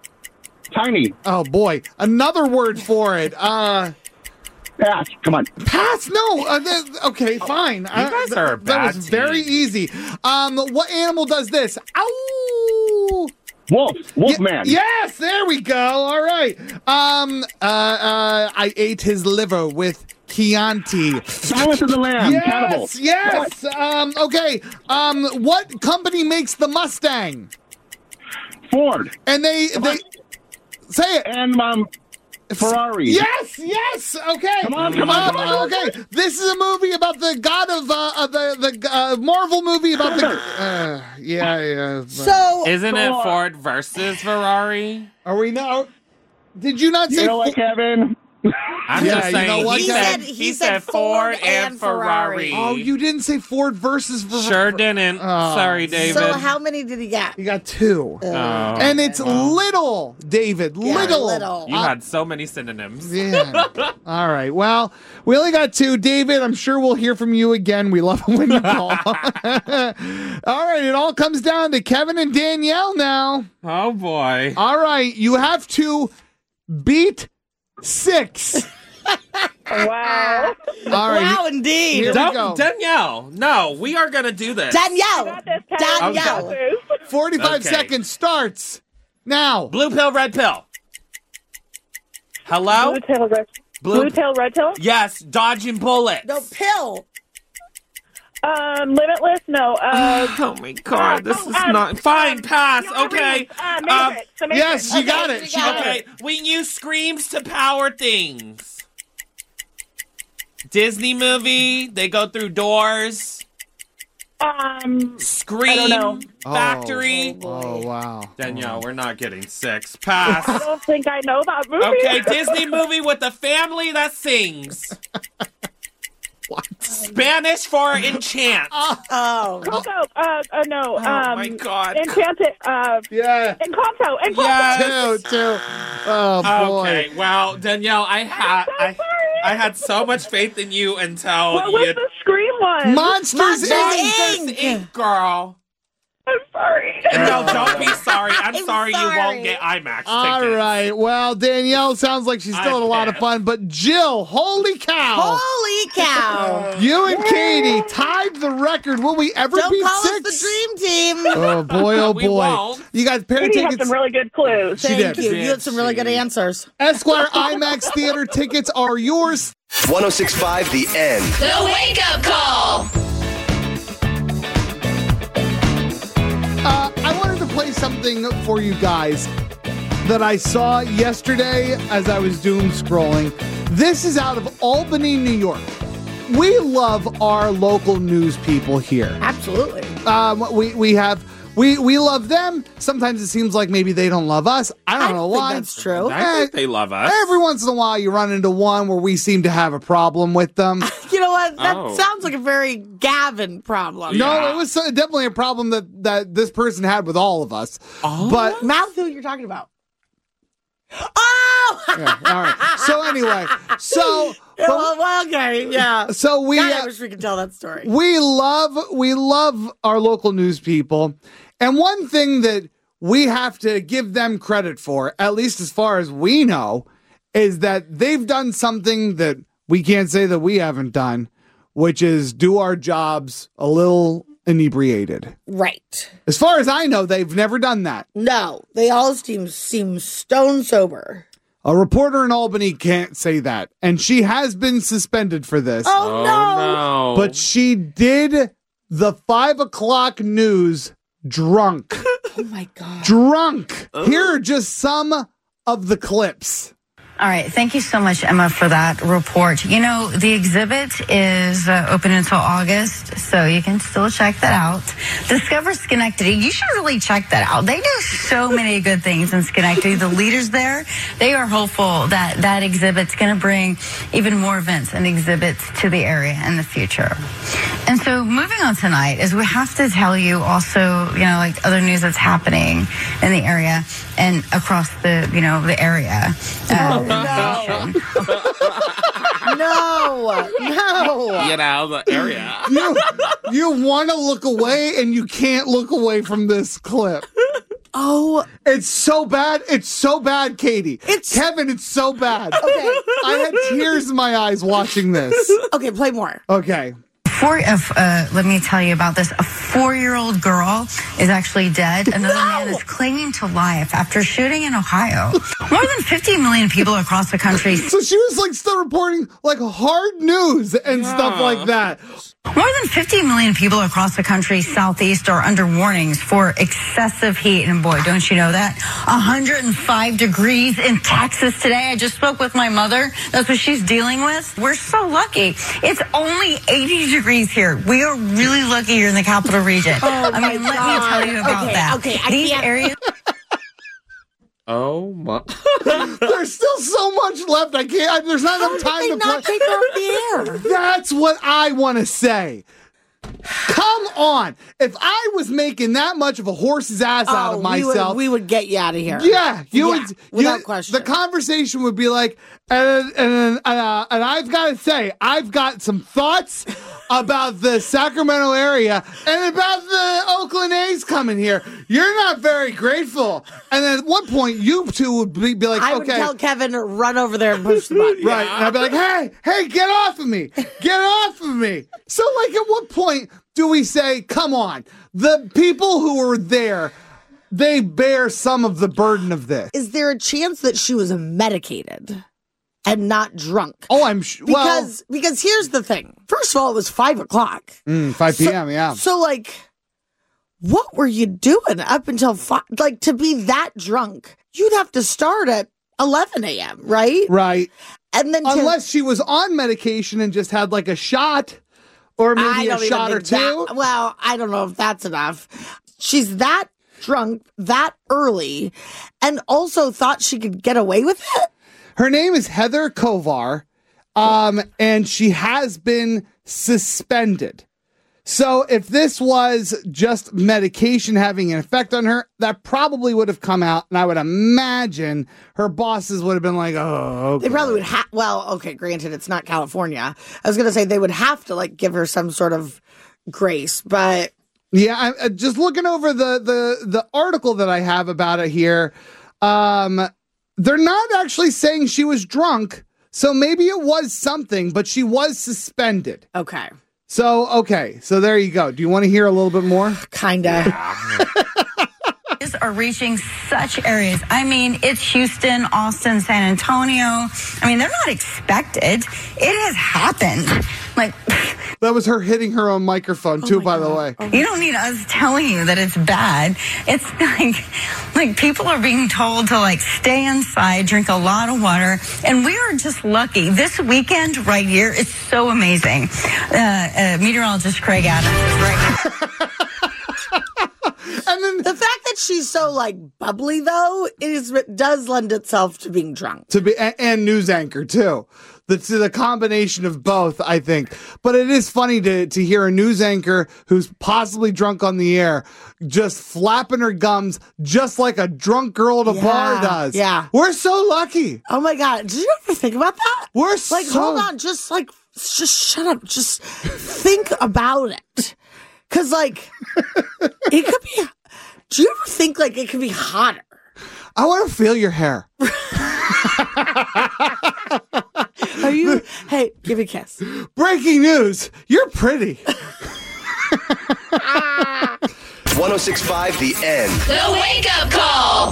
tiny,
Oh, boy. Another word for it. Uh,
pass. Come on,
pass? No. Uh, th- okay, fine. You
guys are a
That
bad
was very
team.
easy. Um, what animal does this? Ow!
wolf, wolf man.
Yes, there we go. All right. Um, uh, uh, I ate his liver with Chianti.
Silence of the Lamb. Cannibal.
Yes, yes. Um, okay. Um, what company makes the Mustang?
Ford.
And they they say it.
And um, Ferrari.
Yes, yes. Okay.
Come on, come on,
Um,
come on.
Okay. This is a movie about the god of uh, of the the uh, Marvel movie about the. Uh, yeah, yeah. but-
So,
Isn't it
Ford.
Ford versus Ferrari?
Are we now? Did you not say?
You know what, Kevin?
I'm
Yeah,
just
you
saying.
know what,
he,
Kevin?
said,
He
he
said
said Ford and Ferrari.
Oh, you didn't say Ford versus Ferrari.
Sure didn't.
Oh.
Sorry, David.
so how many did he get?
You got two.
Oh.
And it's little, David.
Yeah,
little.
little.
You
Uh,
had so many synonyms.
Yeah. All right. Well, we only got two. David, I'm sure we'll hear from you again. We love it when you call. All right. It all comes down to Kevin and Danielle now.
Oh, boy.
All right. You have to beat six.
Wow.
All right.
Wow, indeed.
Here we
Don't-
go.
Danielle, no, we are going to do this.
Danielle.
Got this, Kevin.
Danielle.
Got this.
forty-five
Okay.
seconds starts now.
Blue pill, red pill. Hello?
Blue tail, red,
Blue-
blue tail, red tail.
Yes, dodging bullet.
No, pill.
Um, Limitless? No. Uh,
oh my God, this
oh,
is
um,
not fine.
um,
Pass.
no,
Okay.
Uh,
Um,
Matrix, the Matrix.
yes, she
Okay,
got it. She got
okay, we use screams to power things. Disney movie. They go through doors.
Um,
Scream
I don't know.
Factory.
Oh, oh, wow.
Danielle, we're not getting six. Pass.
I don't think I know that movie.
Okay, Disney movie with a family that sings.
What?
Spanish for enchant.
Oh.
Coco. Uh, uh, no.
Oh,
um,
my God.
Enchanted. Uh,
Yeah.
Encanto. Encanto.
Yes.
Two, two. Oh, boy.
Okay, well, Danielle, I had
so
I, I had so much faith in you until
What was
you
the Scream one?
Monsters,
Monsters,
Incorporated.
Monsters, Incorporated, girl.
I'm sorry.
No, don't be sorry. I'm,
I'm
sorry, you
sorry.
won't get IMAX
All
tickets.
right. Well, Danielle sounds like she's still
I'm
had a lot of
pissed.
fun, but Jill, holy cow.
Holy cow.
You and Katie tied the record. Will we ever
Don't
beat
call
six?
us the dream team.
Oh, boy, oh,
We
boy.
won't.
You guys, pair of
Katie had
tickets.
some really good clues.
She
Thank
did.
you. You had some really good answers.
Esquire IMAX Theater tickets are yours.
one oh six point five The End.
The Wake Up Call.
Uh, I wanted to play something for you guys that I saw yesterday as I was doom scrolling. This is out of Albany, New York. We love our local news people here.
Absolutely.
Um, we we have we we love them. Sometimes it seems like maybe they don't love us. I don't
I
know
think
why.
that's true.
I think they love us.
Every once in a while, you run into one where we seem to have a problem with them.
You know what? That
Oh.
sounds like a very Gavin problem.
No,
Yeah.
it was so- definitely a problem that that this person had with all of us.
All
but
Mouth who you're talking about. Oh!
yeah, all right. So anyway, so
Yeah, well, well, okay, yeah.
so we
God,
uh,
I wish we could tell that story.
we love we love our local news people, and one thing that we have to give them credit for, at least as far as we know, is that they've done something that we can't say that we haven't done, which is do our jobs a little inebriated.
Right.
As far as I know, they've never done that.
No, they all seem seem stone sober.
A reporter in Albany can't say that, and she has been suspended for this.
Oh,
Oh,
no.
no.
But she did the five o'clock news drunk.
Oh my God.
Drunk. Here are just some of the clips.
All right. Thank you so much, Emma, for that report. You know, the exhibit is uh, open until August, so you can still check that out. Discover Schenectady. You should really check that out. They do so many good things in Schenectady. The leaders there, they are hopeful that that exhibit's going to bring even more events and exhibits to the area in the future. And so moving on tonight is we have to tell you also, you know, like other news that's happening in the area and across the, you know, the area. Uh,
No. no. No.
You know, the area.
You, you want to look away and you can't look away from this clip.
Oh,
It's so bad. It's so bad, Katie.
It's-
Kevin, it's so bad.
okay.
I had tears in my eyes watching this.
Okay, play more.
Okay.
Four, if, uh, let me tell you about this. A four-year-old girl is actually dead. Another man is clinging to life after shooting in Ohio. More than fifty million people across the country.
So she was like still reporting like hard news and stuff like that.
More than fifty million people across the country southeast are under warnings for excessive heat. And boy, don't you know that? one hundred five degrees in Texas today. I just spoke with my mother. That's what she's dealing with. We're so lucky. It's only eighty degrees here. We are really lucky here in the capital region.
Oh,
I mean,
my
let
God.
me tell you about
Okay,
that.
okay, I
These
can't-
areas.
Oh my.
There's still so much left. I can't. I, there's not enough time
They
to
not
play.
take her off the air.
That's what I want to say. Come on. If I was making that much of a horse's ass out of
Oh, we would,
myself,
we would get you out of here.
yeah, you
Yeah,
would.
without
you-
question.
The conversation would be like, and and uh, and I've got to say, I've got some thoughts about the Sacramento area and about the Oakland A's coming here. You're not very grateful. And then at one point, you two would be, be like,
I would
okay.
tell Kevin to run over there and push the button.
Right. And I'd be like, hey, hey, get off of me. Get off of me. So, like, at what point do we say, come on, the people who were there, they bear some of the burden of this?
Is there a chance that she was medicated and not drunk.
Oh, I'm sure.
Because, because here's the thing. First of all, it was five o'clock.
Mm, five p.m.,
So,
yeah.
So, like, what were you doing up until five? Like, to be that drunk, you'd have to start at eleven a.m., right?
Right.
And then to-
Unless she was on medication and just had like a shot or
I
maybe a
don't even
shot or
think
two.
that- well, I don't know if that's enough. She's that drunk that early and also thought she could get away with it.
Her name is Heather Kovar, um, and she has been suspended. So if this was just medication having an effect on her, that probably would have come out, and I would imagine her bosses would have been like, oh, okay.
They probably would have, well, okay, granted, it's not California. I was going to say they would have to, like, give her some sort of grace, but...
Yeah, I'm uh, just looking over the, the, the article that I have about it here. Um, they're not actually saying she was drunk, so maybe it was something, but she was suspended.
Okay.
So, okay, so there you go. Do you want to hear a little bit more?
Kinda.
Are reaching such areas. I mean, it's Houston, Austin, San Antonio. I mean, they're not expected. It has happened. Like,
that was her hitting her own microphone too, oh by God. the way.
Oh you don't need us telling you that it's bad. It's like, like people are being told to like stay inside, drink a lot of water, and we are just lucky. This weekend right here is so amazing. Uh, uh, meteorologist Craig Adams is right here.
And then the fact that she's so like bubbly though is does lend itself to being drunk.
To be and, and news anchor too. That's the combination of both, I think. But it is funny to to hear a news anchor who's possibly drunk on the air just flapping her gums just like a drunk girl at a
yeah,
bar does.
Yeah.
We're so lucky.
Oh my God. Did you ever think about that?
We're
like
so
hold on, just like just shut up. Just think about it. Cause like it could be do you ever think like it could be hotter?
I want to feel your hair.
Are you? Hey, give me a kiss.
Breaking news. You're pretty.
one oh six point five The End.
The Wake Up Call.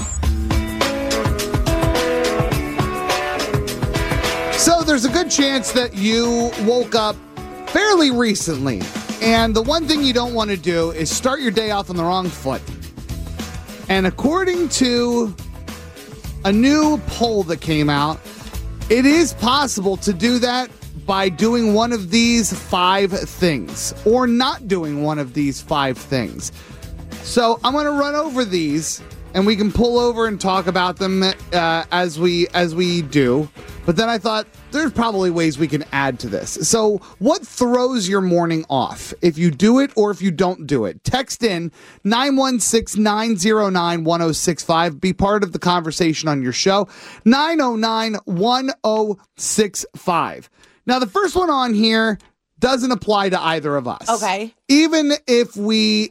So there's a good chance that you woke up fairly recently. And the one thing you don't want to do is start your day off on the wrong foot. And according to a new poll that came out, it is possible to do that by doing one of these five things or not doing one of these five things. So I'm going to run over these and we can pull over and talk about them uh, as we as we do. But then I thought there's probably ways we can add to this. So what throws your morning off if you do it or if you don't do it? Text in nine one six, nine oh nine, one oh six five. Be part of the conversation on your show. nine oh nine, one oh six five. Now, the first one on here doesn't apply to either of us.
Okay.
Even if we...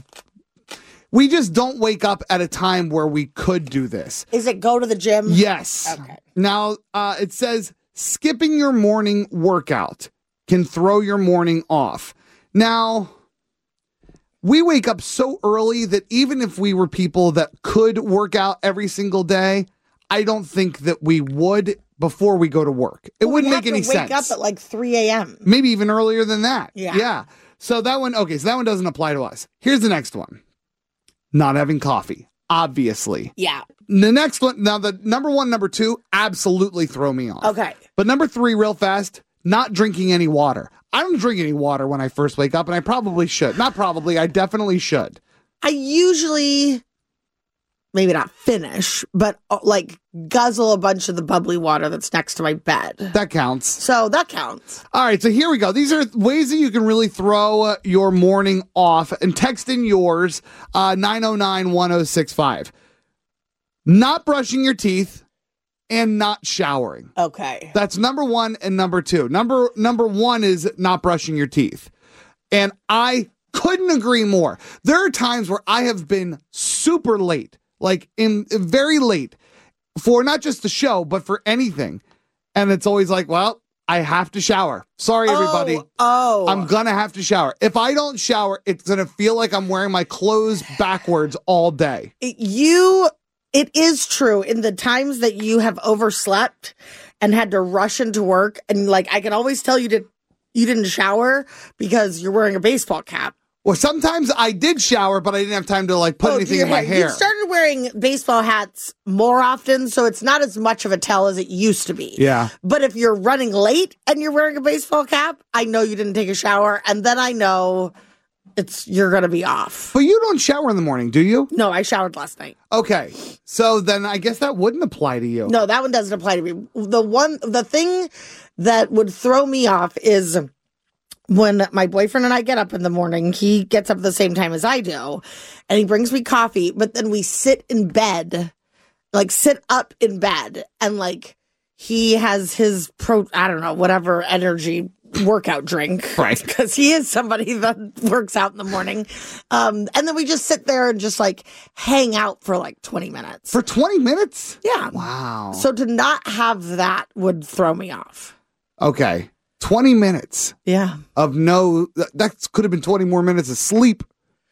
We just don't wake up at a time where we could do this.
Is it go to the gym?
Yes.
Okay.
Now, uh, it says skipping your morning workout can throw your morning off. Now, we wake up so early that even if we were people that could work out every single day, I don't think that we would before we go to work. It
Well,
wouldn't
we
make
have
any
to wake
sense.
up at like three a.m.
Maybe even earlier than that.
Yeah.
Yeah. So that one, okay, so that one doesn't apply to us. Here's the next one. Not having coffee, obviously.
Yeah.
The next one, now the number one, number two, absolutely throw me off.
Okay.
But number three, real fast, not drinking any water. I don't drink any water when I first wake up, and I probably should. Not probably, I definitely should.
I usually, maybe not finish, but uh, like guzzle a bunch of the bubbly water that's next to my bed.
That counts.
So that counts.
All right, so here we go. These are ways that you can really throw uh, your morning off. And text in yours, uh, nine oh nine, one oh six five. Not brushing your teeth and not showering.
Okay.
That's number one and number two. Number number one is not brushing your teeth. And I couldn't agree more. There are times where I have been super late, like in very late, for not just the show, but for anything. And it's always like, well, I have to shower. Sorry, everybody.
Oh, oh.
I'm going to have to shower. If I don't shower, it's going to feel like I'm wearing my clothes backwards all day.
It, you, it is true in the times that you have overslept and had to rush into work. And like, I can always tell you did you didn't shower because you're wearing a baseball cap.
Well, sometimes I did shower, but I didn't have time to like put
Oh,
anything
your
in my hair.
You started wearing baseball hats more often, so it's not as much of a tell as it used to be.
Yeah.
But if you're running late and you're wearing a baseball cap, I know you didn't take a shower, and then I know it's you're going to be off.
But you don't shower in the morning, do you?
No, I showered last night.
Okay. So then I guess that wouldn't apply to you.
No, that one doesn't apply to me. The one, the thing that would throw me off is when my boyfriend and I get up in the morning. He gets up at the same time as I do, and he brings me coffee, but then we sit in bed, like sit up in bed, and like he has his pro, I don't know, whatever energy workout drink.
Right.
Because he is somebody that works out in the morning. Um, and then we just sit there and just like hang out for like twenty minutes.
For twenty minutes?
Yeah.
Wow.
So to not have that would throw me off.
Okay. twenty minutes.
Yeah.
Of no, that could have been twenty more minutes of sleep.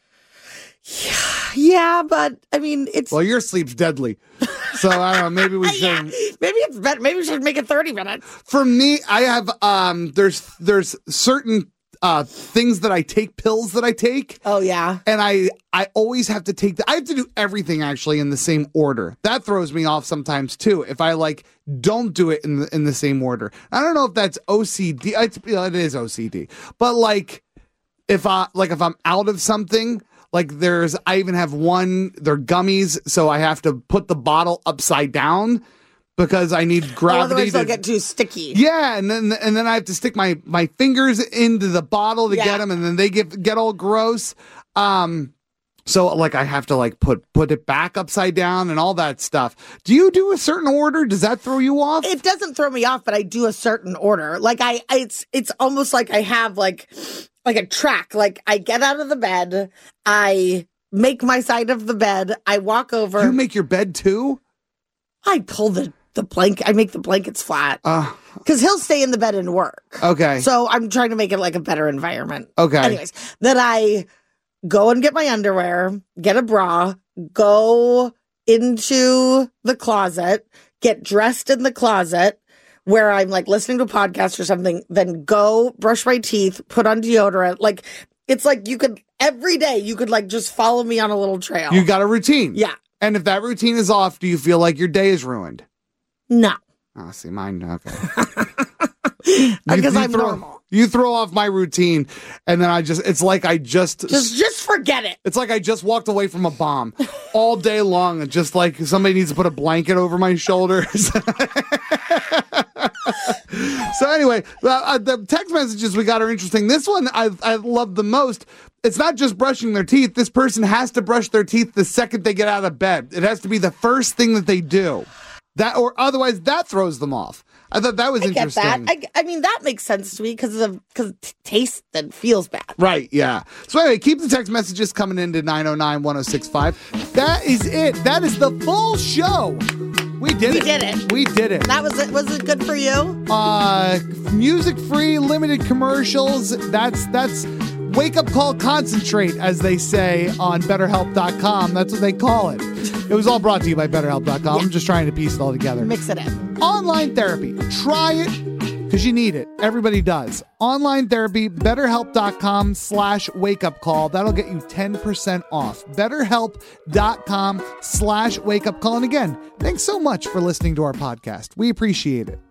Yeah, but I mean, it's.
Well, your sleep's deadly. So I don't know. Maybe we should.
Yeah, maybe it's better. Maybe we should make it thirty minutes.
For me, I have, um, there's, there's certain, uh, things that I take, pills that I take.
Oh, yeah.
And I, I always have to take the, I have to do everything actually in the same order. That throws me off sometimes too. If I like don't do it in the, in the same order. I don't know if that's O C D. It's, it is O C D, but like if I, like if I'm out of something, like there's, I even have one, they're gummies. So I have to put the bottle upside down because I need gravity.
Oh, otherwise
to,
they'll get too sticky.
Yeah, and then and then I have to stick my, my fingers into the bottle to
Yeah.
get them, and then they get get all gross. Um, so like I have to like put put it back upside down and all that stuff. Do you do a certain order? Does that throw you off?
It doesn't throw me off, but I do a certain order. Like I, it's it's almost like I have like like a track. Like I get out of the bed, I make my side of the bed, I walk over.
You make your bed too?
I pull the the blanket. I make the blankets flat.
Uh,
Because he'll stay in the bed and work.
Okay.
So I'm trying to make it like a better environment.
Okay.
Anyways, then I go and get my underwear, get a bra, go into the closet, get dressed in the closet where I'm like listening to a podcast or something, then go brush my teeth, put on deodorant. Like, it's like you could, every day, you could like just follow me on a little trail.
You got a routine.
Yeah.
And if that routine is off, do you feel like your day is ruined?
No.
Oh, see, mine, okay.
Because I'm
throw,
normal.
You throw off my routine, and then I just, it's like I just...
Just, just forget it.
It's like I just walked away from a bomb all day long, and just like somebody needs to put a blanket over my shoulders. So anyway, uh, the text messages we got are interesting. This one I, I love the most. It's not just brushing their teeth. This person has to brush their teeth the second they get out of bed. It has to be the first thing that they do. That, or otherwise that throws them off. I thought that was
I get
interesting.
that. I, I mean, that makes sense to me because of because t- taste and feels bad.
Right, yeah. So anyway, keep the text messages coming into nine oh nine, one oh six five. That is it. That is the full show. We did
We
it.
did it.
We did it.
That was it. Was it good for you?
Uh, music free, limited commercials. That's that's wake up call concentrate, as they say on better help dot com. That's what they call it. It was all brought to you by better help dot com.
Yeah.
I'm just trying to piece it all together.
Mix it in.
Online therapy. Try it because you need it. Everybody does. Online therapy, betterhelp.com slash wake up call. That'll get you ten percent off. betterhelp.com slash wake up call. And again, thanks so much for listening to our podcast. We appreciate it.